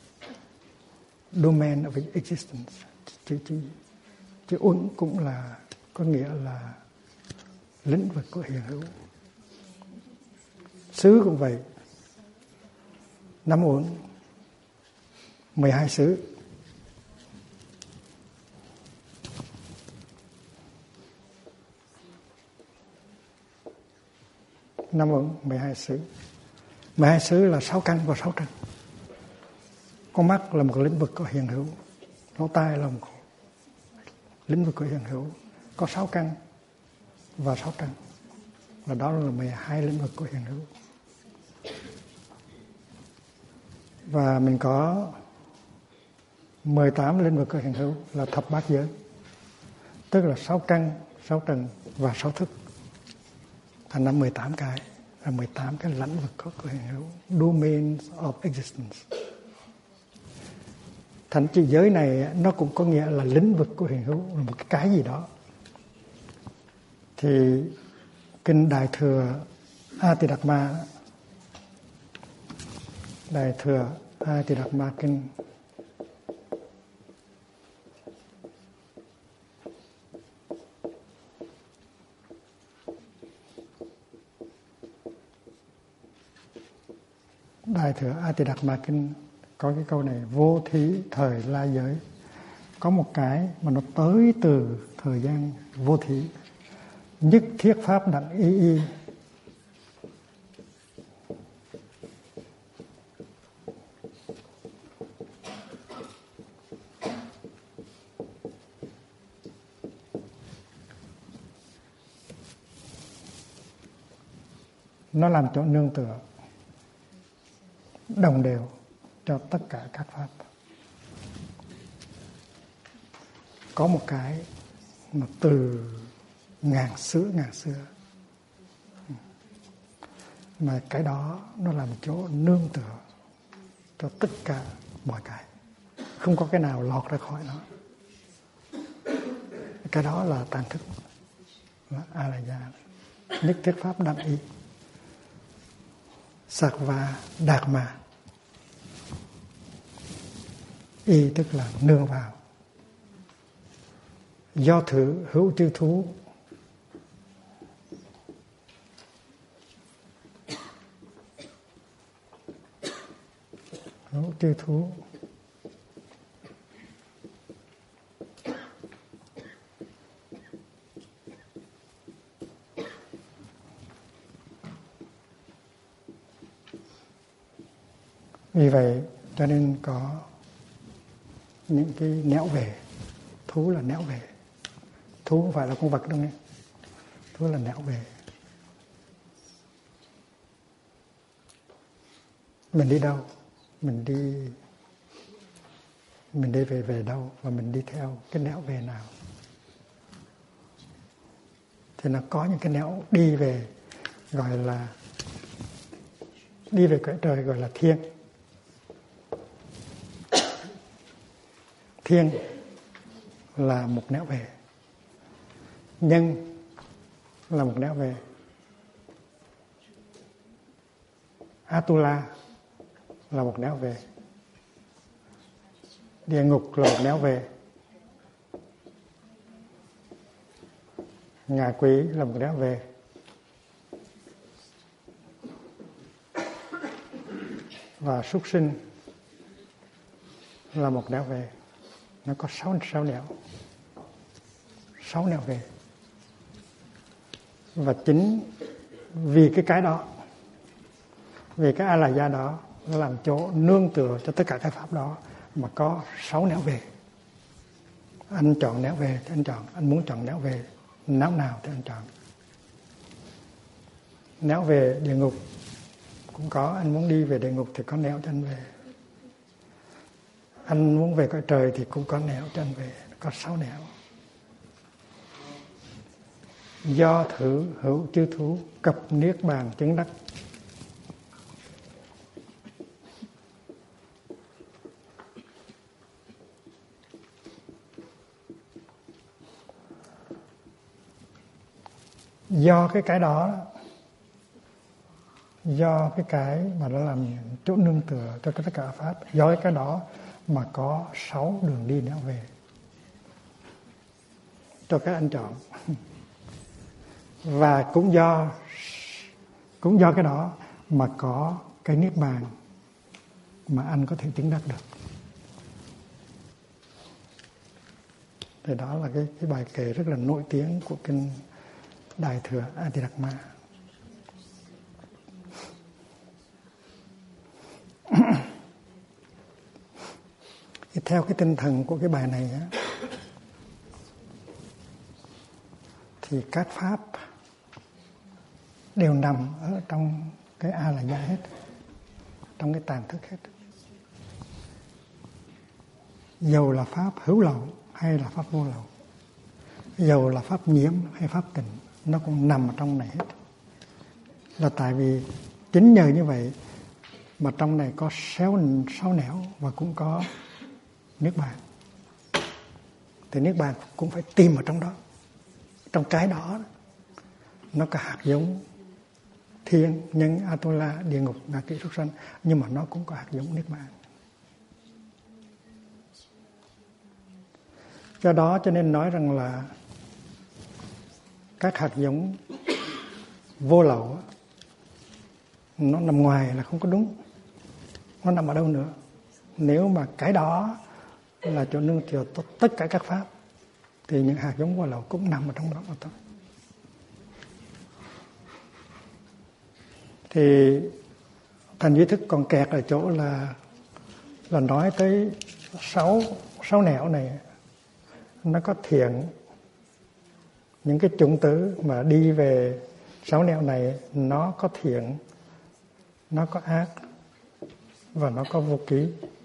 domain of existence. Chữ chữ chữ uẩn cũng là có nghĩa là lĩnh vực của hiện hữu. Xứ cũng vậy. Năm uẩn, mười hai xứ. Năm uẩn, mười hai xứ. mười hai xứ là sáu căn và sáu trần. Con mắt là một lĩnh vực của hiện hữu. Lỗ tai là một lĩnh vực của hiện hữu. Có sáu căn và sáu trần. Và đó là mười hai lĩnh vực của hiện hữu. Và mình có mười tám lĩnh vực của hiện hữu là thập bát giới. Tức là sáu căn, sáu trần và sáu thức. Thành ra mười tám cái, là mười tám cái lĩnh vực của hiện hữu. Domains of existence. Thành chữ giới này nó cũng có nghĩa là lĩnh vực của hiện hữu, là một cái cái gì đó. Thì kinh Đại Thừa A Tỳ Đạt Ma, Đại Thừa A Tỳ Đạt Ma kinh Đại Thừa A Tỳ Đạt Ma kinh có cái câu này: vô thí thời la giới. Có một cái mà nó tới từ thời gian vô thí. Nhất thiết pháp đặng y y. nó làm chỗ nương tựa đồng đều cho tất cả các pháp. Có một cái mà từ ngàn xưa ngàn xưa mà cái đó nó làm chỗ nương tựa cho tất cả mọi cái, không có cái nào lọt ra khỏi nó. Cái đó là tàn thức, là a la gia, nhất thiết pháp đẳng ý, Sattva Dharma. Y tức là nương vào. Do thử hữu chư thú. Hữu chư thú. Vì vậy cho nên có những cái nẻo về. Thú là nẻo về. Thú không phải là con vật đâu nghe. Thú là nẻo về. Mình đi đâu? Mình đi Mình đi về về đâu? Và mình đi theo cái nẻo về nào? Thì nó có những cái nẻo đi về gọi là đi về cõi trời gọi là thiên. Thiên là một nẻo về. Nhân là một nẻo về. Atula là một nẻo về. Địa ngục là một nẻo về. Ngạ quỷ là một nẻo về. Và súc sinh là một nẻo về. Nó có sáu, sáu nẻo. Sáu nẻo về. Và chính vì cái cái đó, vì cái a la gia đó, nó làm chỗ nương tựa cho tất cả các pháp đó mà có sáu nẻo về. Anh chọn nẻo về thì anh chọn. Anh muốn chọn nẻo về nẻo nào thì anh chọn. Nẻo về địa ngục cũng có. Anh muốn đi về địa ngục thì có nẻo cho anh về. Anh muốn về cõi trời thì cũng có nẻo cho anh về. Có sáu nẻo. Do thử hữu chư thú cập niết bàn chứng đắc. Do cái cái đó, do cái cái mà nó làm chỗ nương tựa cho tất cả pháp, do cái cái đó mà có sáu đường đi nẻo về cho các anh chọn. Và cũng do cũng do cái đó mà có cái niết bàn mà anh có thể chứng đắc được. Thì đó là cái, cái bài kệ rất là nổi tiếng của kinh Đại Thừa A Di Đà Ma. Theo cái tinh thần của cái bài này á, thì các pháp đều nằm ở trong cái a la gia hết, trong cái tàn thức hết. Dầu là pháp hữu lậu hay là pháp vô lậu, dầu là pháp nhiễm hay pháp tịnh, nó cũng nằm ở trong này hết. Là tại vì chính nhờ như vậy mà trong này có sáu, sáu nẻo và cũng có niết bàn. Thì niết bàn cũng phải tìm ở trong đó. Trong cái đó nó có hạt giống thiên, nhân, Atula, địa ngục, ngạ quỷ, súc sanh, nhưng mà nó cũng có hạt giống niết bàn. Do đó cho nên nói rằng là các hạt giống vô lậu nó nằm ngoài là không có đúng. Nó nằm ở đâu nữa? Nếu mà cái đó là chỗ nương tựa tất cả các pháp thì những hạt giống vô lậu cũng nằm ở trong đó thôi. Thì thành duy thức còn kẹt ở chỗ là là nói tới sáu sáu nẻo này, nó có thiện, những cái chủng tử mà đi về sáu nẻo này nó có thiện, nó có ác và nó có vô ký.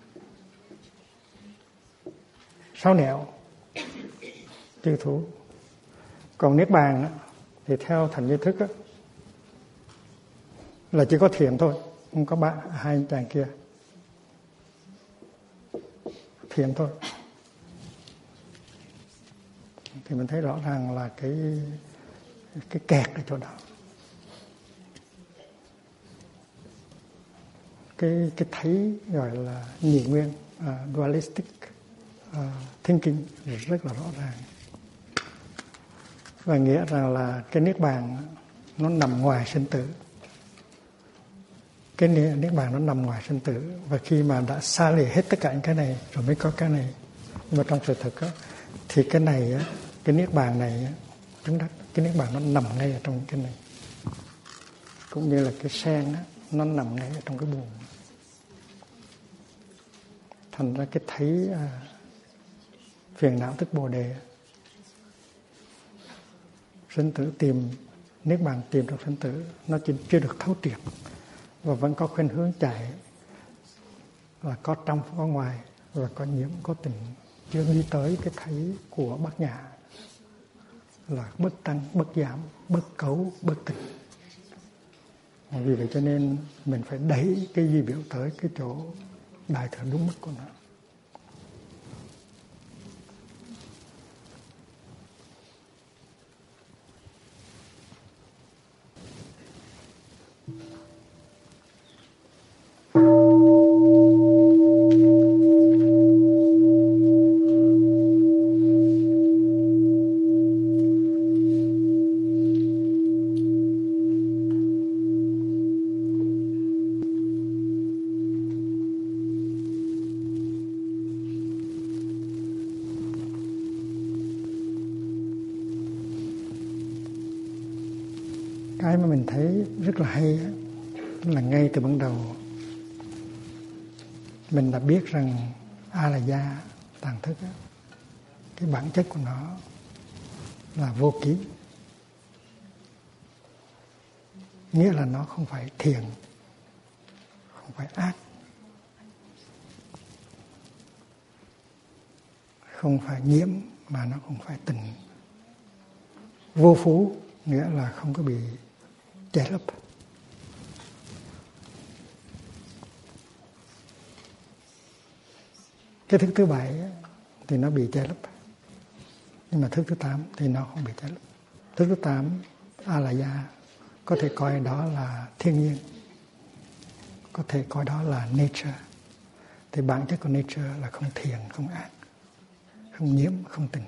Sáu nẻo chư thú. Còn niết bàn thì theo thành Duy Thức là chỉ có thiện thôi, không có ba hai anh chàng kia. Thiện thôi. Thì mình thấy rõ ràng là cái cái kẹt ở chỗ đó. Cái cái thấy gọi là nhị nguyên, uh, dualistic uh, thinking rất là rõ ràng. Và nghĩa rằng là cái niết bàn nó nằm ngoài sinh tử. Cái niết bàn nó nằm ngoài sinh tử. Và khi mà đã xa lìa hết tất cả những cái này rồi mới có cái này. Nhưng mà trong sự thực á, thì cái này á, cái niết bàn này á, chúng ta, cái niết bàn nó nằm ngay ở trong cái này. Cũng như là cái sen á, nó nằm ngay ở trong cái buồng. Thành ra cái thấy à, phiền não tức bồ đề, sinh tử tìm, niết bàn tìm trong sinh tử, nó chỉ chưa được thấu triệt và vẫn có khuynh hướng chạy, là có trong có ngoài, và có nhiễm có tình, chưa đi tới cái thấy của bát nhã là bất tăng, bất giảm, bất cấu, bất tịnh. Vì vậy cho nên mình phải đẩy cái di biểu tới cái chỗ đại thừa đúng mức của nó. Cái mà mình thấy rất là hay là ngay từ ban đầu mình đã biết rằng A là gia, tàng thức, cái bản chất của nó là vô ký, nghĩa là nó không phải thiện, không phải ác, không phải nhiễm mà nó không phải tịnh. Vô phú nghĩa là không có bị che lấp. Cái thức thứ bảy thì nó bị che lấp, nhưng mà thức thứ tám thì nó không bị che lấp. Thức thứ tám A là gia, có thể coi đó là thiên nhiên, có thể coi đó là nature. Thì bản chất của nature là không thiện, không ác, không nhiễm, không tịnh.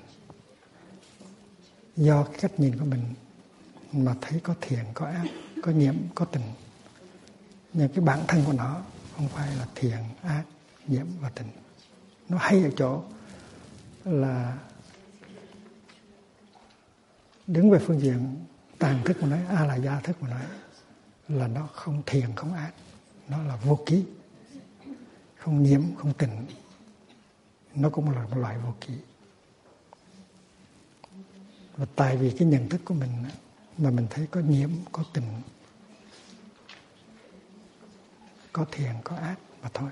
Do cái cách nhìn của mình mà thấy có thiện, có ác, có nhiễm, có tịnh. Nhưng cái bản thân của nó không phải là thiện, ác, nhiễm và tịnh. Nó hay ở chỗ là đứng về phương diện tàng thức mà nói, A là gia thức mà nói, là nó không thiện, không ác, nó là vô ký, không nhiễm, không tịnh. Nó cũng là một loại vô ký. Và tại vì cái nhận thức của mình mà mình thấy có nhiễm, có tịnh, có thiện, có ác mà thôi.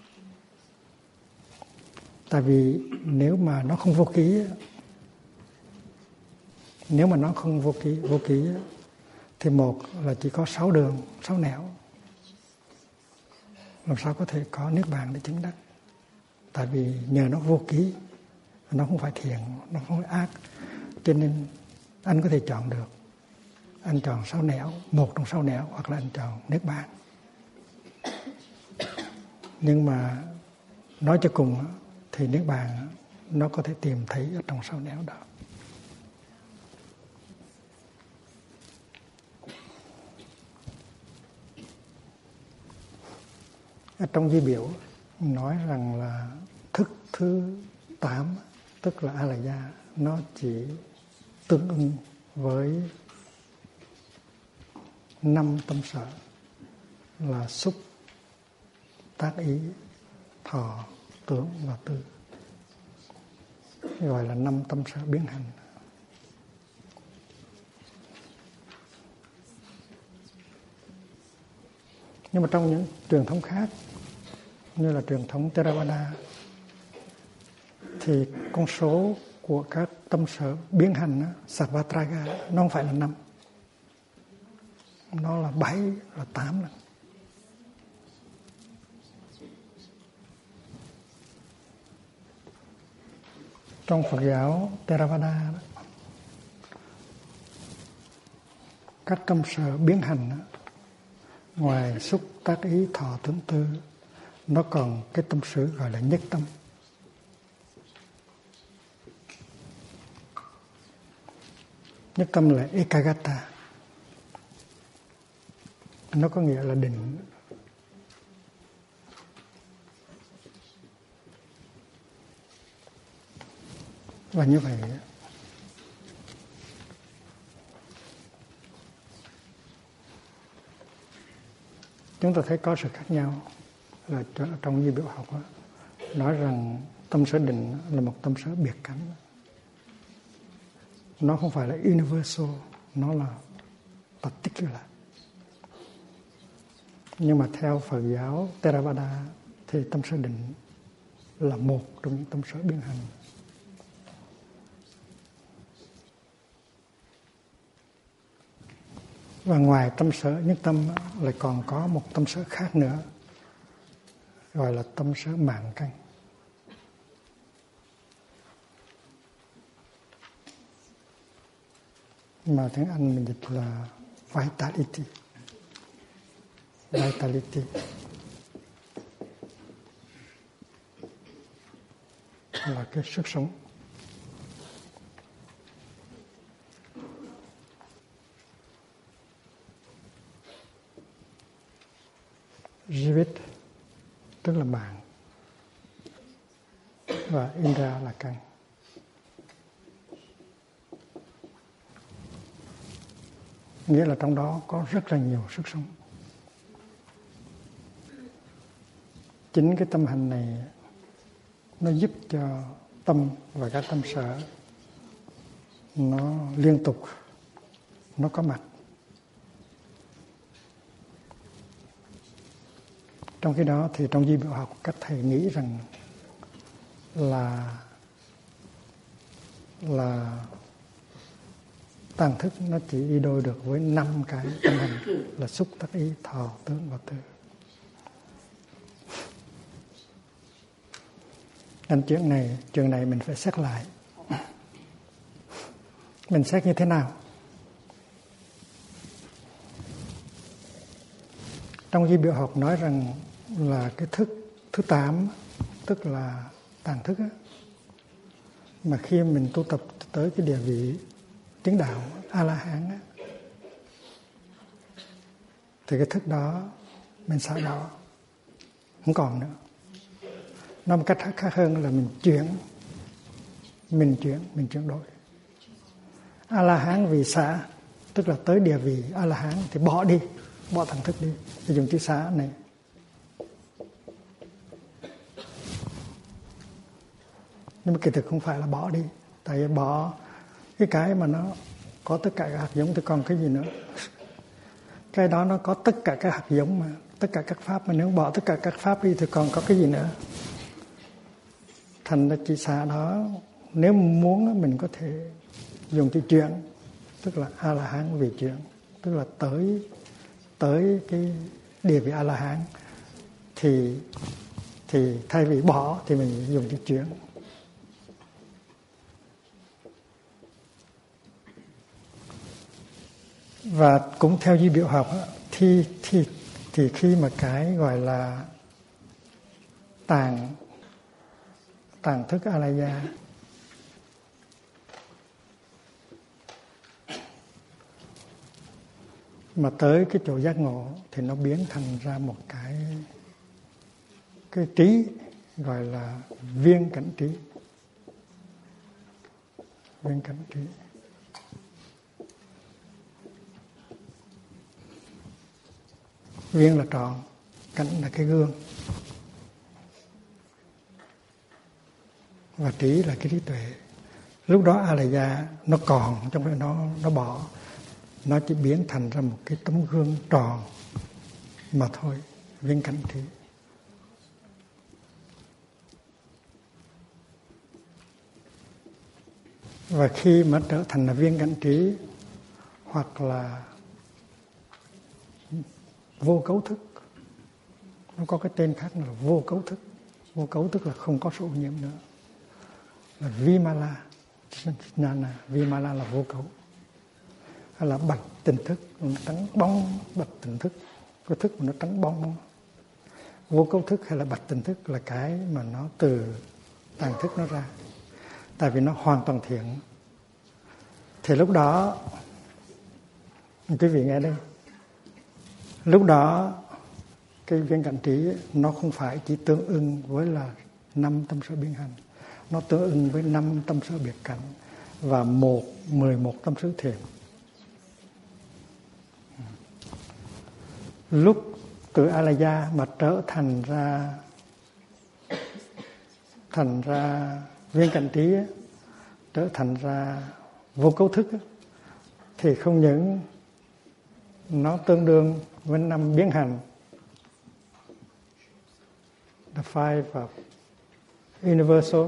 Tại vì nếu mà nó không vô ký, nếu mà nó không vô ký, vô ký thì một là chỉ có sáu đường, sáu nẻo. Làm sao có thể có niết bàn để chứng đắc? Tại vì nhờ nó vô ký, nó không phải thiện, nó không phải ác, cho nên anh có thể chọn được. Anh chọn sáu nẻo, một trong sáu nẻo, hoặc là anh chọn niết bàn. Nhưng mà nói cho cùng thì niết bàn nó có thể tìm thấy ở trong sáu nẻo đó. Ở trong di biểu nói rằng là thức thứ tám, tức là A la gia, nó chỉ tương ứng với năm tâm sở là xúc, tác ý, thọ, tưởng và tư, gọi là năm tâm sở biến hành. Nhưng mà trong những truyền thống khác, như là truyền thống Theravada, thì con số của các tâm sở biến hành Sarvatraga nó không phải là năm, nó là bảy, là tám lần. Trong Phật giáo Theravada, các tâm sở biến hành, ngoài xúc tác ý thọ tưởng tư, nó còn cái tâm sở gọi là nhất tâm. Nhất tâm là Ekagata, nó có nghĩa là định. Và như vậy, chúng ta thấy có sự khác nhau là trong nhi biểu học đó, nói rằng tâm sở định là một tâm sở biệt cảnh. Nó không phải là universal, nó là particular. Nhưng mà theo Phật giáo Theravada thì tâm sở định là một trong những tâm sở biến hành. Và ngoài tâm sở nhất tâm lại còn có một tâm sở khác nữa, gọi là tâm sở mạng căn. Mà tiếng Anh mình dịch là vitality. Vitality. Là cái sức sống. Jivit tức là mạng, và Indra là căn. Nghĩa là trong đó có rất là nhiều sức sống. Chính cái tâm hành này nó giúp cho tâm và các tâm sở nó liên tục, nó có mặt. Trong khi đó thì trong di biểu học, các thầy nghĩ rằng là là tàng thức nó chỉ đi đôi được với năm cái tâm hành là xúc tác ý thọ tưởng và tư. Nên chuyện này, chuyện này mình phải xét lại. Mình xét như thế nào? Trong di biểu học nói rằng là cái thức thứ tám, tức là tàng thức á, mà khi mình tu tập tới cái địa vị tiến đạo A-la-hán á, thì cái thức đó mình xả bỏ, không còn nữa. Nói một cách khác hơn là mình chuyển, mình chuyển, mình chuyển đổi. A-la-hán vì xả, tức là tới địa vị A-la-hán thì bỏ đi, bỏ tàng thức đi, thì dùng chữ xả này. Nhưng mà kỳ thực không phải là bỏ đi, tại vì bỏ cái cái mà nó có tất cả các hạt giống thì còn cái gì nữa. Cái đó nó có tất cả các hạt giống mà, tất cả các pháp, mà nếu bỏ tất cả các pháp đi thì còn có cái gì nữa. Thành ra chỉ xả đó, nếu muốn mình có thể dùng chữ chuyển, tức là A-la-hán vì chuyển, tức là tới tới cái địa vị A-la-hán, thì thì thay vì bỏ thì mình dùng chữ chuyển. Và cũng theo di biểu học thì, thì, thì khi mà cái gọi là tàng tàng thức alaya mà tới cái chỗ giác ngộ thì nó biến thành ra một cái cái trí gọi là viên cảnh trí. Viên cảnh trí. Viên là tròn, cảnh là cái gương, và trí là cái trí tuệ. Lúc đó alaya nó còn, trong đó nó nó bỏ, nó chỉ biến thành ra một cái tấm gương tròn, mà thôi, viên cảnh trí. Và khi mà trở thành là viên cảnh trí hoặc là vô cấu thức, nó có cái tên khác là vô cấu thức. Vô cấu tức là không có sự ô nhiễm nữa, là Vimala. Vimala là vô cấu, hay là bạch tỉnh thức, nó trắng bóng. Bạch tỉnh thức, cái thức mà nó trắng bóng. Vô cấu thức hay là bạch tỉnh thức là cái mà nó từ tàng thức nó ra, tại vì nó hoàn toàn thiện. Thì lúc đó, quý vị nghe đây, lúc đó cái viên cảnh trí nó không phải chỉ tương ưng với là năm tâm sở biến hành, nó tương ưng với năm tâm sở biệt cảnh và một mười một tâm sở thiện. Lúc từ Alaya mà trở thành ra thành ra viên cảnh trí, trở thành ra vô cấu thức, thì không những nó tương đương với năm biến hành, the five of universal,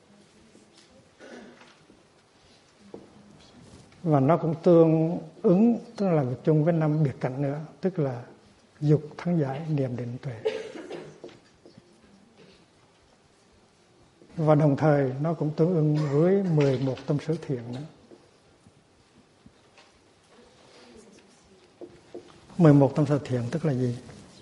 và nó cũng tương ứng, tức là làm chung với năm biệt cảnh nữa, tức là dục, thắng giải, niệm, định, tuệ. Và đồng thời nó cũng tương ứng với mười một tâm sở thiện nữa. mười một tâm sở thiện tức là gì?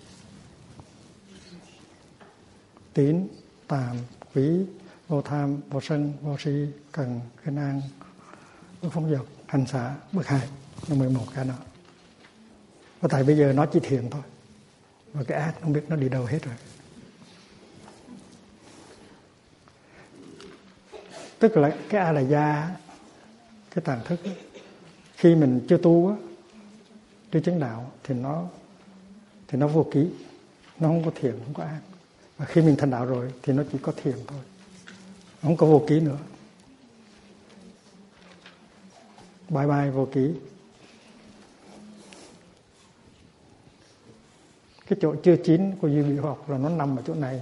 Tín, tàm, quý, vô tham, vô sân, vô si, cần, khinh an, bất phóng dật, hành xả, bất hại. Nó mười một cái đó. Và tại bây giờ nó chỉ thiện thôi, và cái ác không biết nó đi đâu hết rồi. Tức là cái Alaya, cái tàng thức, khi mình chưa tu á, chưa chứng đạo thì nó thì nó vô ký, nó không có thiện, không có ác. Và khi mình thành đạo rồi thì nó chỉ có thiện thôi, không có vô ký nữa. Bye bye vô ký. Cái chỗ chưa chín của duy biểu học là nó nằm ở chỗ này.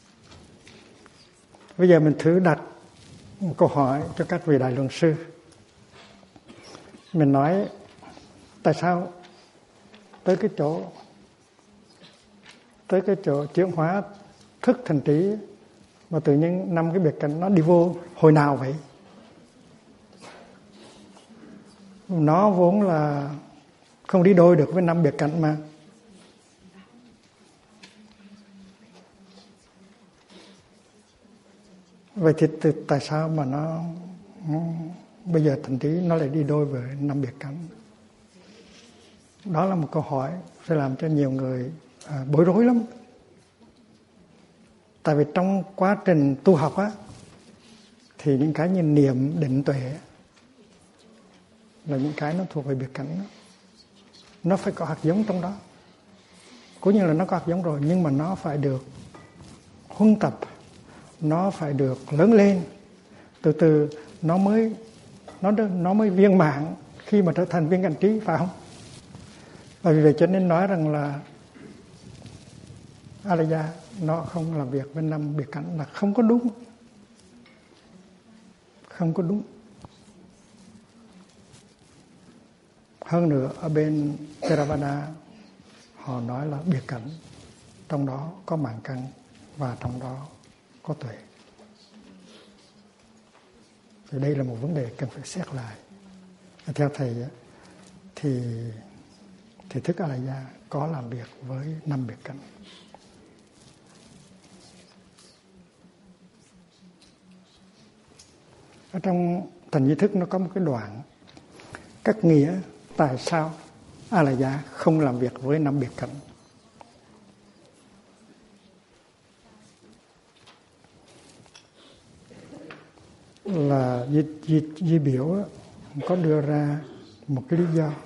Bây giờ mình thử đặt một câu hỏi cho các vị đại luận sư. Mình nói tại sao tới cái chỗ tới cái chỗ chuyển hóa thức thành trí mà tự nhiên năm cái biệt cảnh nó đi vô hồi nào vậy? Nó vốn là không đi đôi được với năm biệt cảnh mà. Vậy thì từ, tại sao mà nó, nó bây giờ thành trí nó lại đi đôi với năm biệt cảnh? Đó là một câu hỏi sẽ làm cho nhiều người à, bối rối lắm. Tại vì trong quá trình tu học á, thì những cái như niệm, định, tuệ là những cái nó thuộc về biệt cảnh đó. Nó phải có hạt giống trong đó. Cố nhiên là nó có hạt giống rồi, nhưng mà nó phải được huân tập, nó phải được lớn lên, từ từ nó mới nó nó mới viên mãn khi mà trở thành viên cảnh trí, phải không? Và vì vậy cho nên nói rằng là Alaya nó không làm việc với năm biệt cảnh là không có đúng, không có đúng. Hơn nữa ở bên Theravada họ nói là biệt cảnh, trong đó có mạng căn và trong đó có tuệ. Thì đây là một vấn đề cần phải xét lại. Theo thầy thì thì thức Alaya có làm việc với năm biệt cảnh. Ở trong thành di thức nó có một cái đoạn các nghĩa tại sao Alaya không làm việc với năm biệt cảnh. Là di, di, di biểu có đưa ra một cái lý do.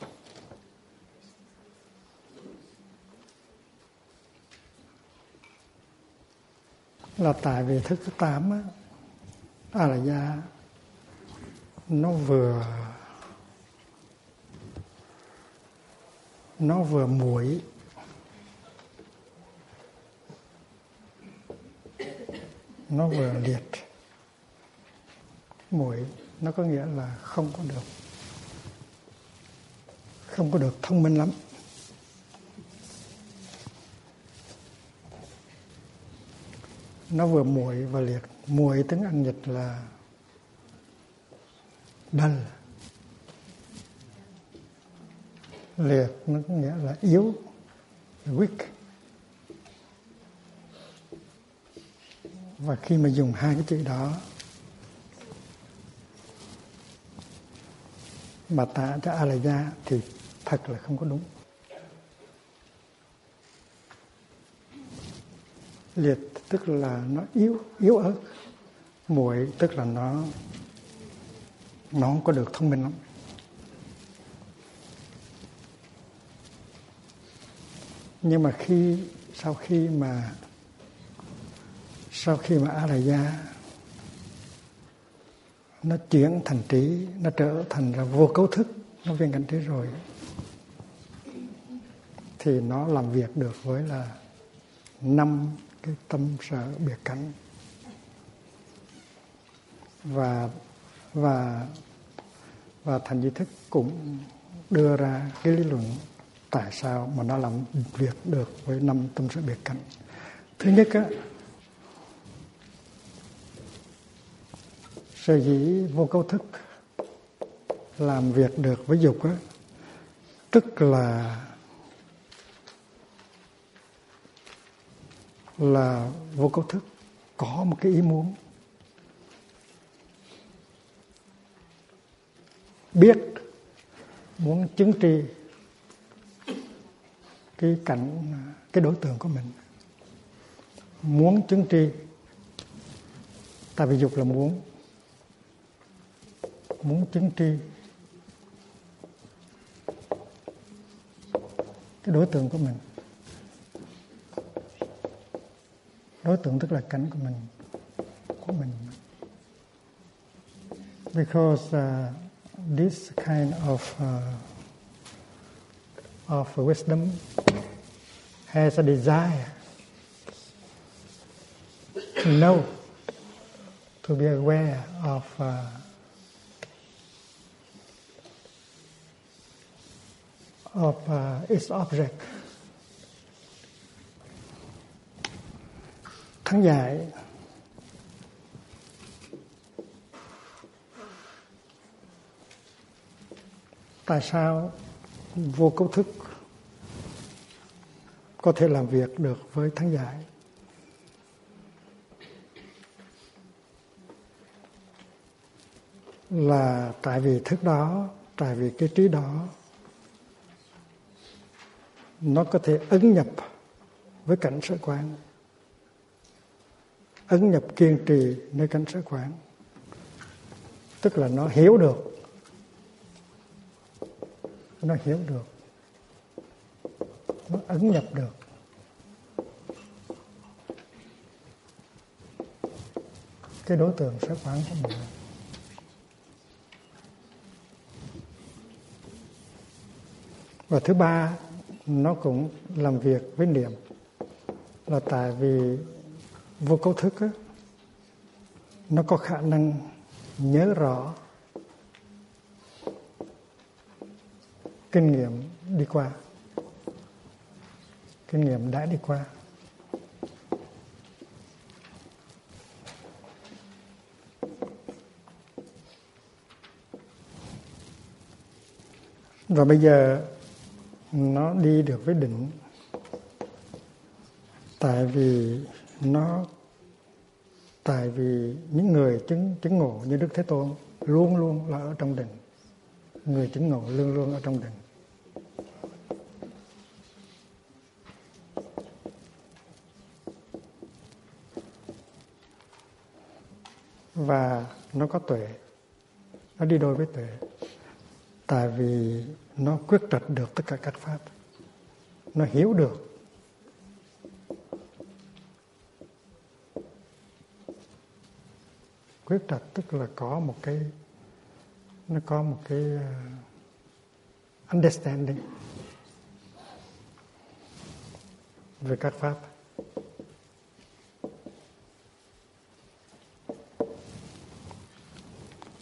Là tại vì thức thứ tám á, Alaya nó vừa nó vừa muội nó vừa liệt. Muội nó có nghĩa là không có được không có được thông minh lắm. Nó vừa muội và liệt. Muội tiếng Anh dịch là dull. Liệt nó có nghĩa là yếu, weak. Và khi mà dùng hai cái chữ đó mà tả cho A-la-gia thì thật là không có đúng. Liệt tức là nó yếu, yếu ớt. Muội tức là nó nó không có được thông minh lắm. Nhưng mà khi sau khi mà sau khi mà A-la-gia nó chuyển thành trí, nó trở thành ra vô cấu thức, nó viên cảnh trí rồi, thì nó làm việc được với là năm cái tâm sở biệt cảnh. Và và và thành di thức cũng đưa ra cái lý luận tại sao mà nó làm việc được với năm tâm sở biệt cảnh. Thứ nhất á, sở dĩ vô cấu thức làm việc được với dục á, tức là là vô cấu thức có một cái ý muốn biết, muốn chứng tri cái cảnh, cái đối tượng của mình, muốn chứng tri. Tại vì dục là muốn muốn chứng tri cái đối tượng của mình. Đối tượng tức là cảnh của mình, của mình. Because uh, this kind of uh, of wisdom has a desire to know, to be aware of uh, of uh, its object. Thắng giải tại sao vô cấu thức có thể làm việc được với thắng giải? Là tại vì thức đó, tại vì cái trí đó nó có thể ứng nhập với cảnh sở quán, ứng nhập kiên trì nơi cảnh sở quán. Tức là nó hiểu được, nó hiểu được, nó ứng nhập được. Cái đối tượng sở quán của mình. Và thứ ba, nó cũng làm việc với niệm. Là tại vì vô cấu thức á, nó có khả năng nhớ rõ kinh nghiệm đi qua, kinh nghiệm đã đi qua. Và bây giờ nó đi được với định, tại vì nó tại vì những người chứng chứng ngộ như Đức Thế Tôn luôn luôn là ở trong định. Người chứng ngộ luôn luôn ở trong định. Và nó có tuệ, nó đi đôi với tuệ, tại vì nó quyết trạch được tất cả các pháp, nó hiểu được. Quyết trạch tức là có một cái, nó có một cái understanding về các pháp.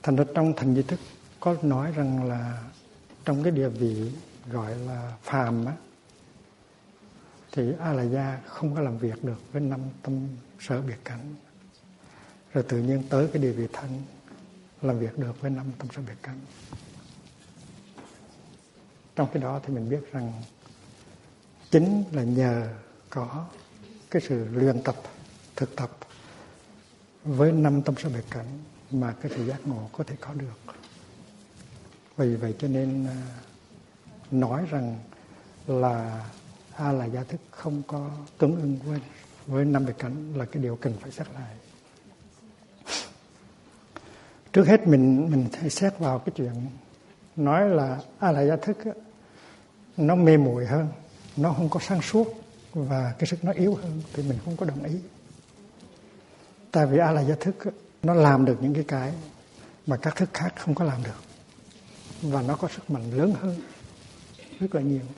Thành ra trong thành di thức có nói rằng là trong cái địa vị gọi là phàm á, thì A La Gia không có làm việc được với năm tâm sở biệt cảnh. Rồi tự nhiên tới cái địa vị thanh làm việc được với năm tâm sở biệt cảnh. Trong cái đó thì mình biết rằng chính là nhờ có cái sự luyện tập, thực tập với năm tâm sở biệt cảnh mà cái sự giác ngộ có thể có được. Vì vậy cho nên nói rằng là A La Gia thức không có tương ứng với với năm biệt cảnh là cái điều cần phải xét lại. Trước hết mình mình phải xét vào cái chuyện nói là A La Gia thức nó mê muội hơn, nó không có sáng suốt và cái sức nó yếu hơn thì mình không có đồng ý. Tại vì A La Gia thức nó làm được những cái cái mà các thức khác không có làm được, và nó có sức mạnh lớn hơn rất là nhiều.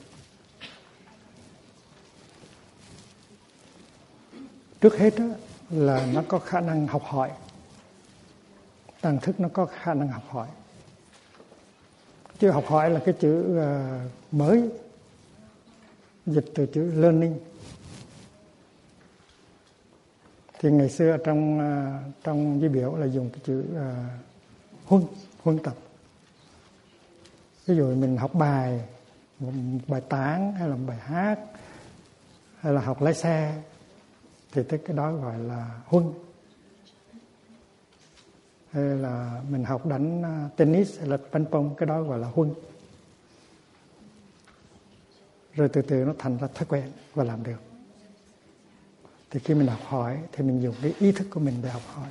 Trước hết đó, là nó có khả năng học hỏi. Tàng thức nó có khả năng học hỏi. Chữ học hỏi là cái chữ uh, mới, dịch từ chữ learning. Thì ngày xưa trong uh, trong di biểu là dùng cái chữ uh, huân, huân tập. Ví dụ mình học bài, một bài tán hay là một bài hát hay là học lái xe thì tới cái đó gọi là huân. Hay là mình học đánh tennis hay là ping pong, cái đó gọi là huân. Rồi từ từ nó thành ra thói quen và làm được. Thì khi mình học hỏi thì mình dùng cái ý thức của mình để học hỏi.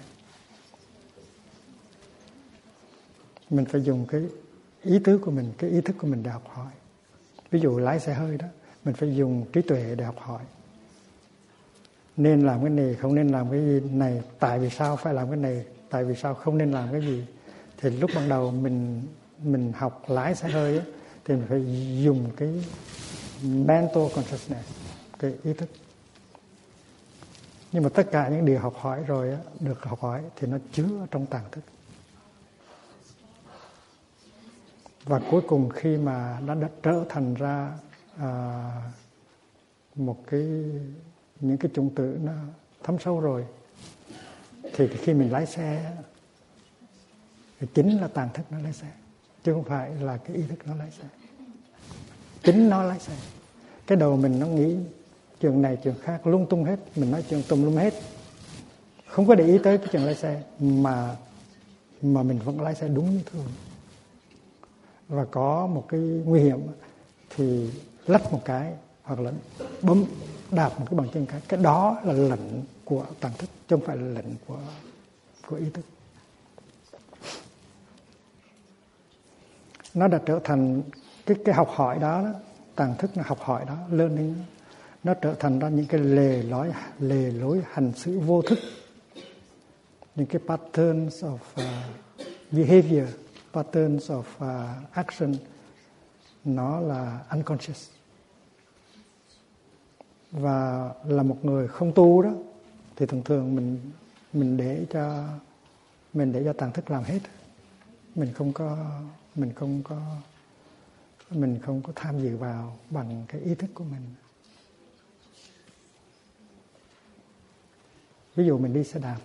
Mình phải dùng cái ý tứ của mình, cái ý thức của mình để học hỏi. Ví dụ lái xe hơi đó, mình phải dùng trí tuệ để học hỏi. Nên làm cái này, không nên làm cái gì này, tại vì sao phải làm cái này, tại vì sao không nên làm cái gì. Thì lúc ban đầu mình mình học lái xe hơi ấy, thì mình phải dùng cái mental consciousness, cái ý thức. Nhưng mà tất cả những điều học hỏi rồi á, được học hỏi thì nó chứa trong tàng thức. Và cuối cùng khi mà nó đã trở thành ra à, một cái những cái chủng tử nó thấm sâu rồi, thì khi mình lái xe thì chính là tàng thức nó lái xe, chứ không phải là cái ý thức nó lái xe. Chính nó lái xe. Cái đầu mình nó nghĩ chuyện này chuyện khác lung tung hết, mình nói chuyện tùm lum hết, không có để ý tới cái chuyện lái xe, mà mà mình vẫn lái xe đúng như thường. Và có một cái nguy hiểm thì lách một cái hoặc là bấm đạp một cái bằng chân cái, cái đó là lệnh của tàng thức chứ không phải là lệnh của của ý thức. Nó đã trở thành cái cái học hỏi đó, đó tàng thức là học hỏi đó, learning đó, nó trở thành ra những cái lề lối lề lối hành xử vô thức, những cái patterns of uh, behavior, patterns of uh, action, nó là unconscious. Và là một người không tu đó thì thường thường mình mình để cho mình để cho tàng thức làm hết, mình không có mình không có mình không có tham dự vào bằng cái ý thức của mình. Ví dụ mình đi xe đạp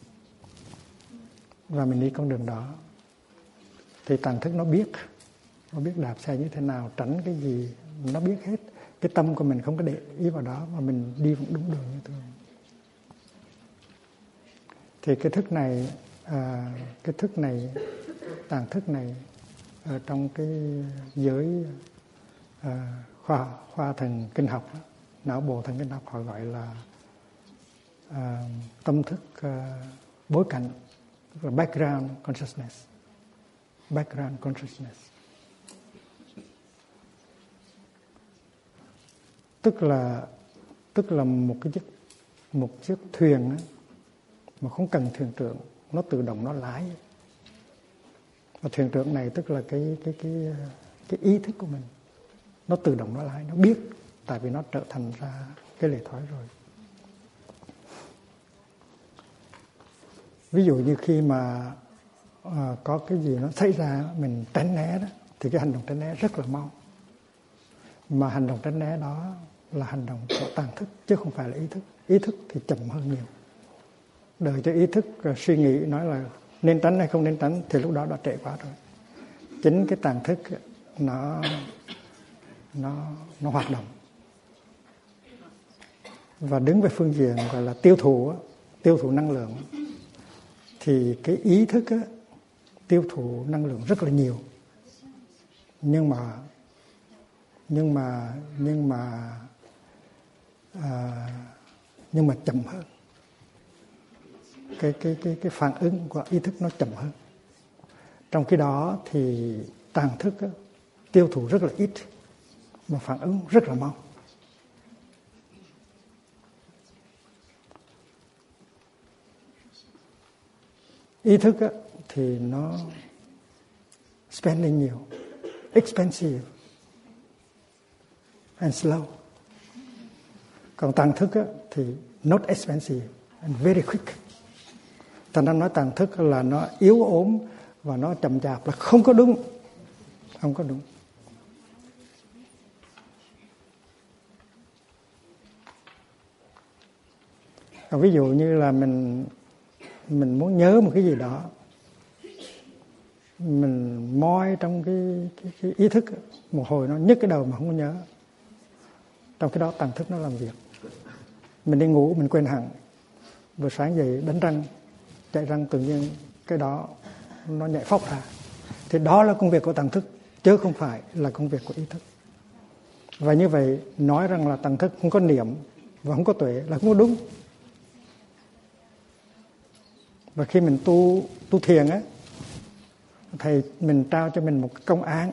và mình đi con đường đó thì tàng thức nó biết nó biết đạp xe như thế nào, tránh cái gì, nó biết hết. Cái tâm của mình không có để ý vào đó mà mình đi vẫn đúng đường như thường. Thì cái thức này à, cái thức này tàng thức này ở trong cái giới à, khoa khoa thần kinh học, não bộ thần kinh học họ gọi là à, tâm thức à, bối cảnh, tức là background consciousness. Background consciousness tức là tức là một cái chiếc một chiếc thuyền á, mà không cần thuyền trưởng, nó tự động nó lái. Và thuyền trưởng này tức là cái cái cái cái ý thức của mình, nó tự động nó lái, nó biết, tại vì nó trở thành ra cái lề thoái rồi. Ví dụ như khi mà à, có cái gì nó xảy ra mình tránh né đó, thì cái hành động tránh né rất là mau. Mà hành động tránh né đó là hành động của tàng thức chứ không phải là ý thức. Ý thức thì chậm hơn nhiều. Đợi cho ý thức suy nghĩ nói là nên tránh hay không nên tránh thì lúc đó đã trễ quá rồi. Chính cái tàng thức nó nó nó hoạt động và đứng về phương diện gọi là tiêu thụ tiêu thụ năng lượng, thì cái ý thức á, tiêu thụ năng lượng rất là nhiều, nhưng mà nhưng mà nhưng mà à, nhưng mà chậm hơn. Cái cái cái cái phản ứng của ý thức nó chậm hơn. Trong khi đó thì tàng thức á, tiêu thụ rất là ít mà phản ứng rất là mau. Ý thức á, thì nó spending nhiều, expensive and slow. Còn tàng thức á, thì not expensive and very quick. Ta đang nói tàng thức là nó yếu ốm và nó chậm chạp là không có đúng. Không có đúng. Còn ví dụ như là mình mình muốn nhớ một cái gì đó, mình moi trong cái, cái, cái ý thức một hồi nó nhức cái đầu mà không có nhớ. Trong cái đó tàng thức nó làm việc. Mình đi ngủ mình quên hẳn, vừa sáng dậy đánh răng, chạy răng tự nhiên cái đó nó nhảy phóc ra. Thì đó là công việc của tàng thức chứ không phải là công việc của ý thức. Và như vậy nói rằng là tàng thức không có niệm và không có tuệ là không có đúng. Và khi mình tu tu thiền á, thầy mình trao cho mình một công án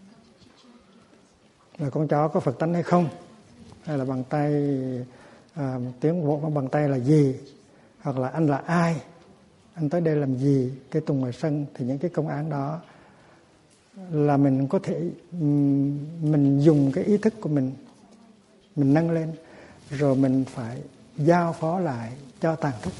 là con chó có Phật tánh hay không, hay là bàn tay à, tiếng vỗ bằng bàn tay là gì, hoặc là anh là ai, anh tới đây làm gì, cái tùng ngoài sân. Thì những cái công án đó là mình có thể mình dùng cái ý thức của mình mình nâng lên, rồi mình phải giao phó lại cho tàng thức.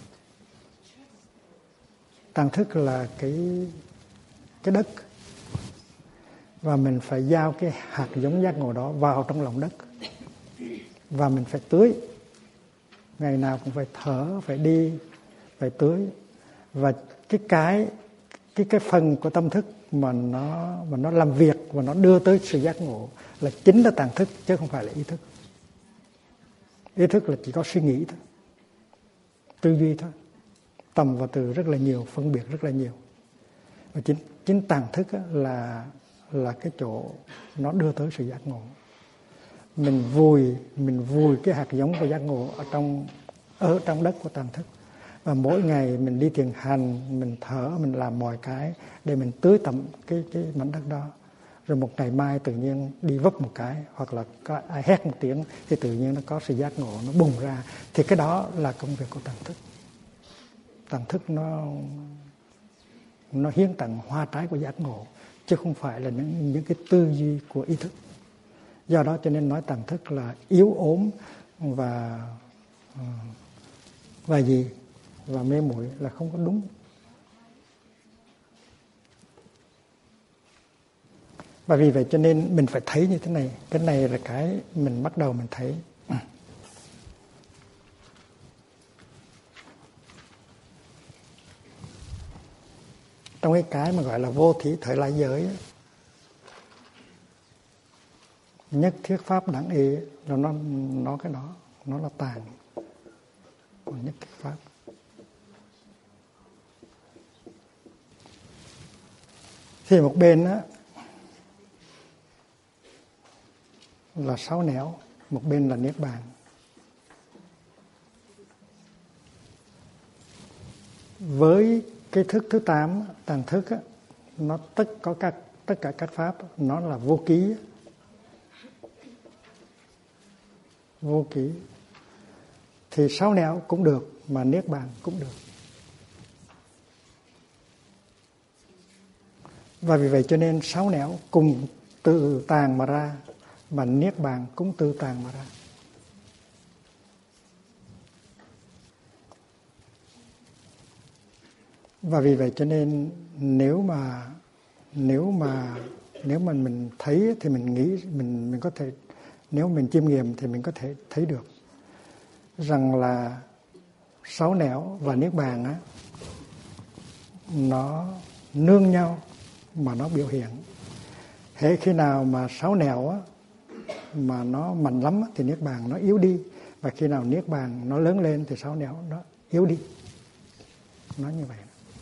Tàng thức là cái cái đất, và mình phải giao cái hạt giống giác ngộ đó vào trong lòng đất, và mình phải tưới, ngày nào cũng phải thở, phải đi, phải tưới. Và cái cái cái cái phần của tâm thức mà nó mà nó làm việc và nó đưa tới sự giác ngộ là chính là tàng thức chứ không phải là ý thức. Ý thức là chỉ có suy nghĩ thôi, tư duy thôi, tầm và từ rất là nhiều, phân biệt rất là nhiều. Và chính chính tàng thức là là cái chỗ nó đưa tới sự giác ngộ. Mình vùi mình vùi cái hạt giống của giác ngộ ở trong ở trong đất của tàng thức. Và mỗi ngày mình đi thiền hành, mình thở, mình làm mọi cái để mình tưới tẩm cái cái mảnh đất đó. Rồi một ngày mai tự nhiên đi vấp một cái, hoặc là có ai hét một tiếng thì tự nhiên nó có sự giác ngộ, nó bùng ra. Thì cái đó là công việc của tàng thức. Tàng thức nó nó hiến tặng hoa trái của giác ngộ, chứ không phải là những những cái tư duy của ý thức. Do đó cho nên nói tàng thức là yếu ốm và và gì và mê muội là không có đúng. Và vì vậy cho nên mình phải thấy như thế này. Cái này là cái mình bắt đầu mình thấy. Trong cái cái mà gọi là vô thí thời lai giới, nhất thiết pháp đẳng ý là nó nó cái đó, nó là tàng của nhất thiết pháp. Thì một bên á là sáu nẻo, một bên là niết bàn. Với cái thức thứ tám, tàng thức á, nó tất có các tất cả các pháp nó là vô ký, vô ký. Thì sáu nẻo cũng được mà niết bàn cũng được. Và vì vậy cho nên sáu nẻo cùng từ tàng mà ra, mà niết bàn cũng từ tàng mà ra. Và vì vậy cho nên nếu mà nếu mà nếu mà mình thấy thì mình nghĩ mình mình có thể, nếu mình chiêm nghiệm thì mình có thể thấy được rằng là sáu nẻo và niết bàn á, nó nương nhau mà nó biểu hiện. Hễ khi nào mà sáu nẻo á, mà nó mạnh lắm thì niết bàn nó yếu đi, và khi nào niết bàn nó lớn lên thì sáu nẻo nó yếu đi. Nó như vậy.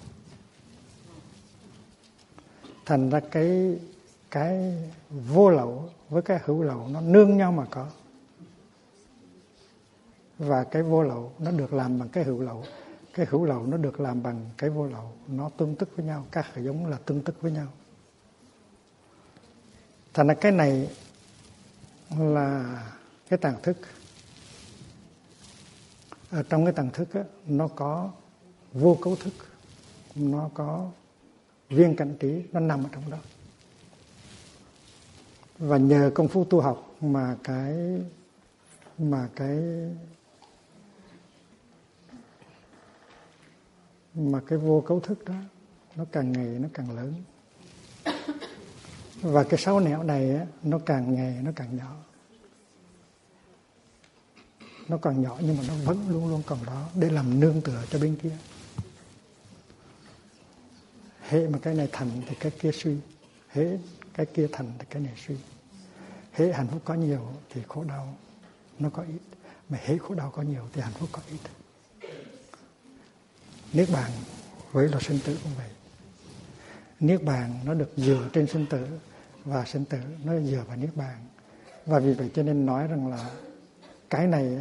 Thành ra cái cái vô lậu với cái hữu lậu nó nương nhau mà có. Và cái vô lậu nó được làm bằng cái hữu lậu, cái hữu lậu nó được làm bằng cái vô lậu, nó tương tức với nhau, các hạt giống là tương tức với nhau. Thành ra cái này là cái tàng thức. Ở trong cái tàng thức á, nó có vô cấu thức, nó có viên cảnh trí, nó nằm ở trong đó. Và nhờ công phu tu học mà cái mà cái mà cái vô cấu thức đó nó càng ngày nó càng lớn. Và cái sáu nẻo này á, nó càng ngày nó càng nhỏ. Nó còn nhỏ nhưng mà nó vẫn luôn luôn còn đó để làm nương tựa cho bên kia. Hễ mà cái này thành thì cái kia suy, hễ cái kia thành thì cái này suy. Hễ hạnh phúc có nhiều thì khổ đau nó có ít, mà hễ khổ đau có nhiều thì hạnh phúc có ít. Niết bàn với là sinh tử cũng vậy. Niết bàn nó được dựa trên sinh tử, và sinh tử nó dựa vào niết bàn. Và vì vậy cho nên nói rằng là cái này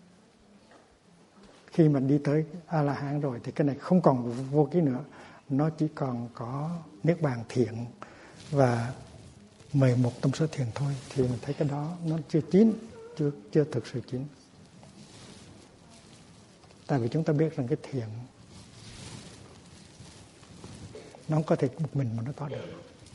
khi mà đi tới A-la-hán rồi thì cái này không còn vô ký nữa, nó chỉ còn có niết bàn thiện và mười một tâm sở thiện thôi. Thì mình thấy cái đó nó chưa chín, chưa chưa thực sự chín. Tại vì chúng ta biết rằng cái thiện nó không có thể một mình mà nó có được.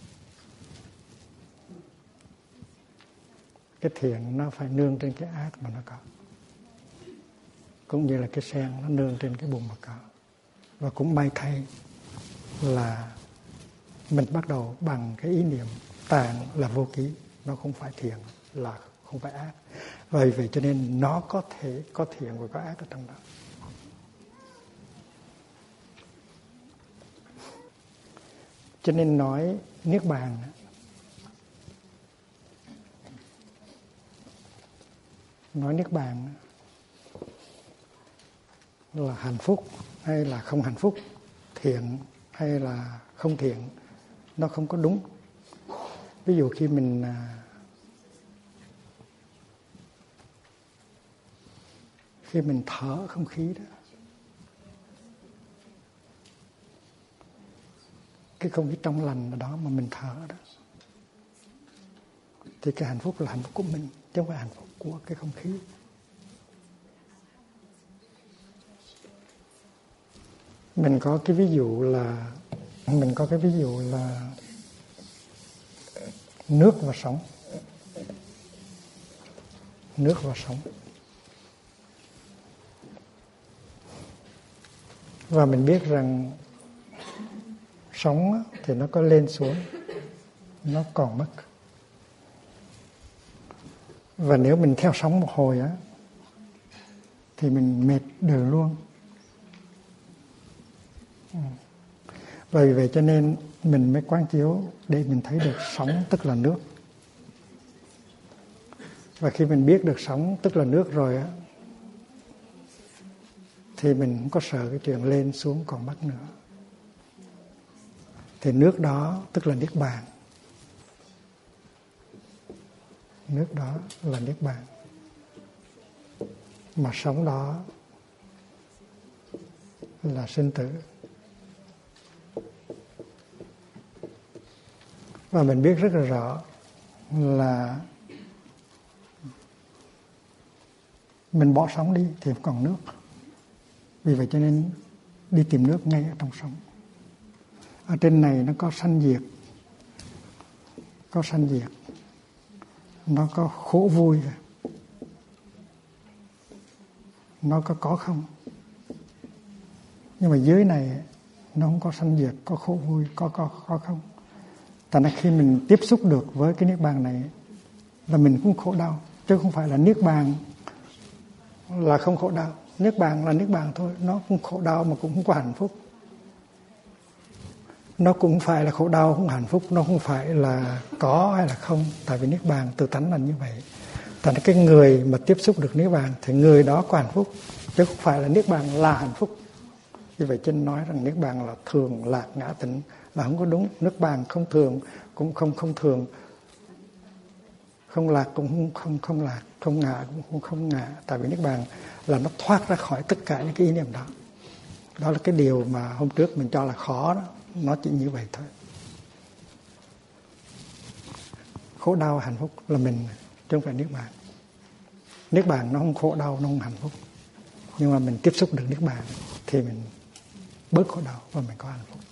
Cái thiện nó phải nương trên cái ác mà nó có. Cũng như là cái sen nó nương trên cái bùn mà có. Và cũng may thay là mình bắt đầu bằng cái ý niệm tạng là vô ký, nó không phải thiện, là không phải ác. Vì vậy cho nên nó có thể có thiện và có ác ở trong đó. Cho nên nói niết bàn nói niết bàn là hạnh phúc hay là không hạnh phúc, thiện hay là không thiện, nó không có đúng. Ví dụ khi mình khi mình thở không khí đó, cái không khí trong lành ở đó mà mình thở đó, thì cái hạnh phúc là hạnh phúc của mình, chứ không phải hạnh phúc của cái không khí. Mình có cái ví dụ là mình có cái ví dụ là nước và sóng. Nước và sóng. Và mình biết rằng sóng thì nó có lên xuống, nó còn mất. Và nếu mình theo sóng một hồi á, thì mình mệt đời luôn. Vì vậy cho nên mình mới quán chiếu để mình thấy được sóng tức là nước. Và khi mình biết được sóng tức là nước rồi á, thì mình không có sợ cái chuyện lên xuống còn mất nữa. Thì nước đó tức là niết bàn. Nước đó là niết bàn. Mà sóng đó là sinh tử. Và mình biết rất là rõ là mình bỏ sóng đi thì không còn nước. Vì vậy cho nên đi tìm nước ngay ở trong sóng. Ở trên này nó có sanh diệt, có sanh diệt, nó có khổ vui, nó có có không. Nhưng mà dưới này nó không có sanh diệt, có khổ vui, có có có không. Tại nên khi mình tiếp xúc được với cái niết bàn này là mình cũng khổ đau, chứ không phải là niết bàn là không khổ đau. Niết bàn là niết bàn thôi, nó cũng khổ đau mà cũng không có hạnh phúc. Nó cũng phải là khổ đau không hạnh phúc, nó không phải là có hay là không, tại vì niết bàn từ tánh là như vậy. Tại cái người mà tiếp xúc được niết bàn thì người đó có hạnh phúc, chứ không phải là niết bàn là hạnh phúc. Như vậy trên nói rằng niết bàn là thường lạc ngã tịnh là không có đúng. Niết bàn không thường cũng không không thường, không lạc cũng không không không lạc, không ngã cũng không không ngã. Tại vì niết bàn là nó thoát ra khỏi tất cả những cái ý niệm đó. Đó là cái điều mà hôm trước mình cho là khó đó. Nó chỉ như vậy thôi. Khổ đau hạnh phúc là mình, chứ không phải niết bàn. Niết bàn nó không khổ đau, nó không hạnh phúc. Nhưng mà mình tiếp xúc được niết bàn thì mình bớt khổ đau và mình có hạnh phúc.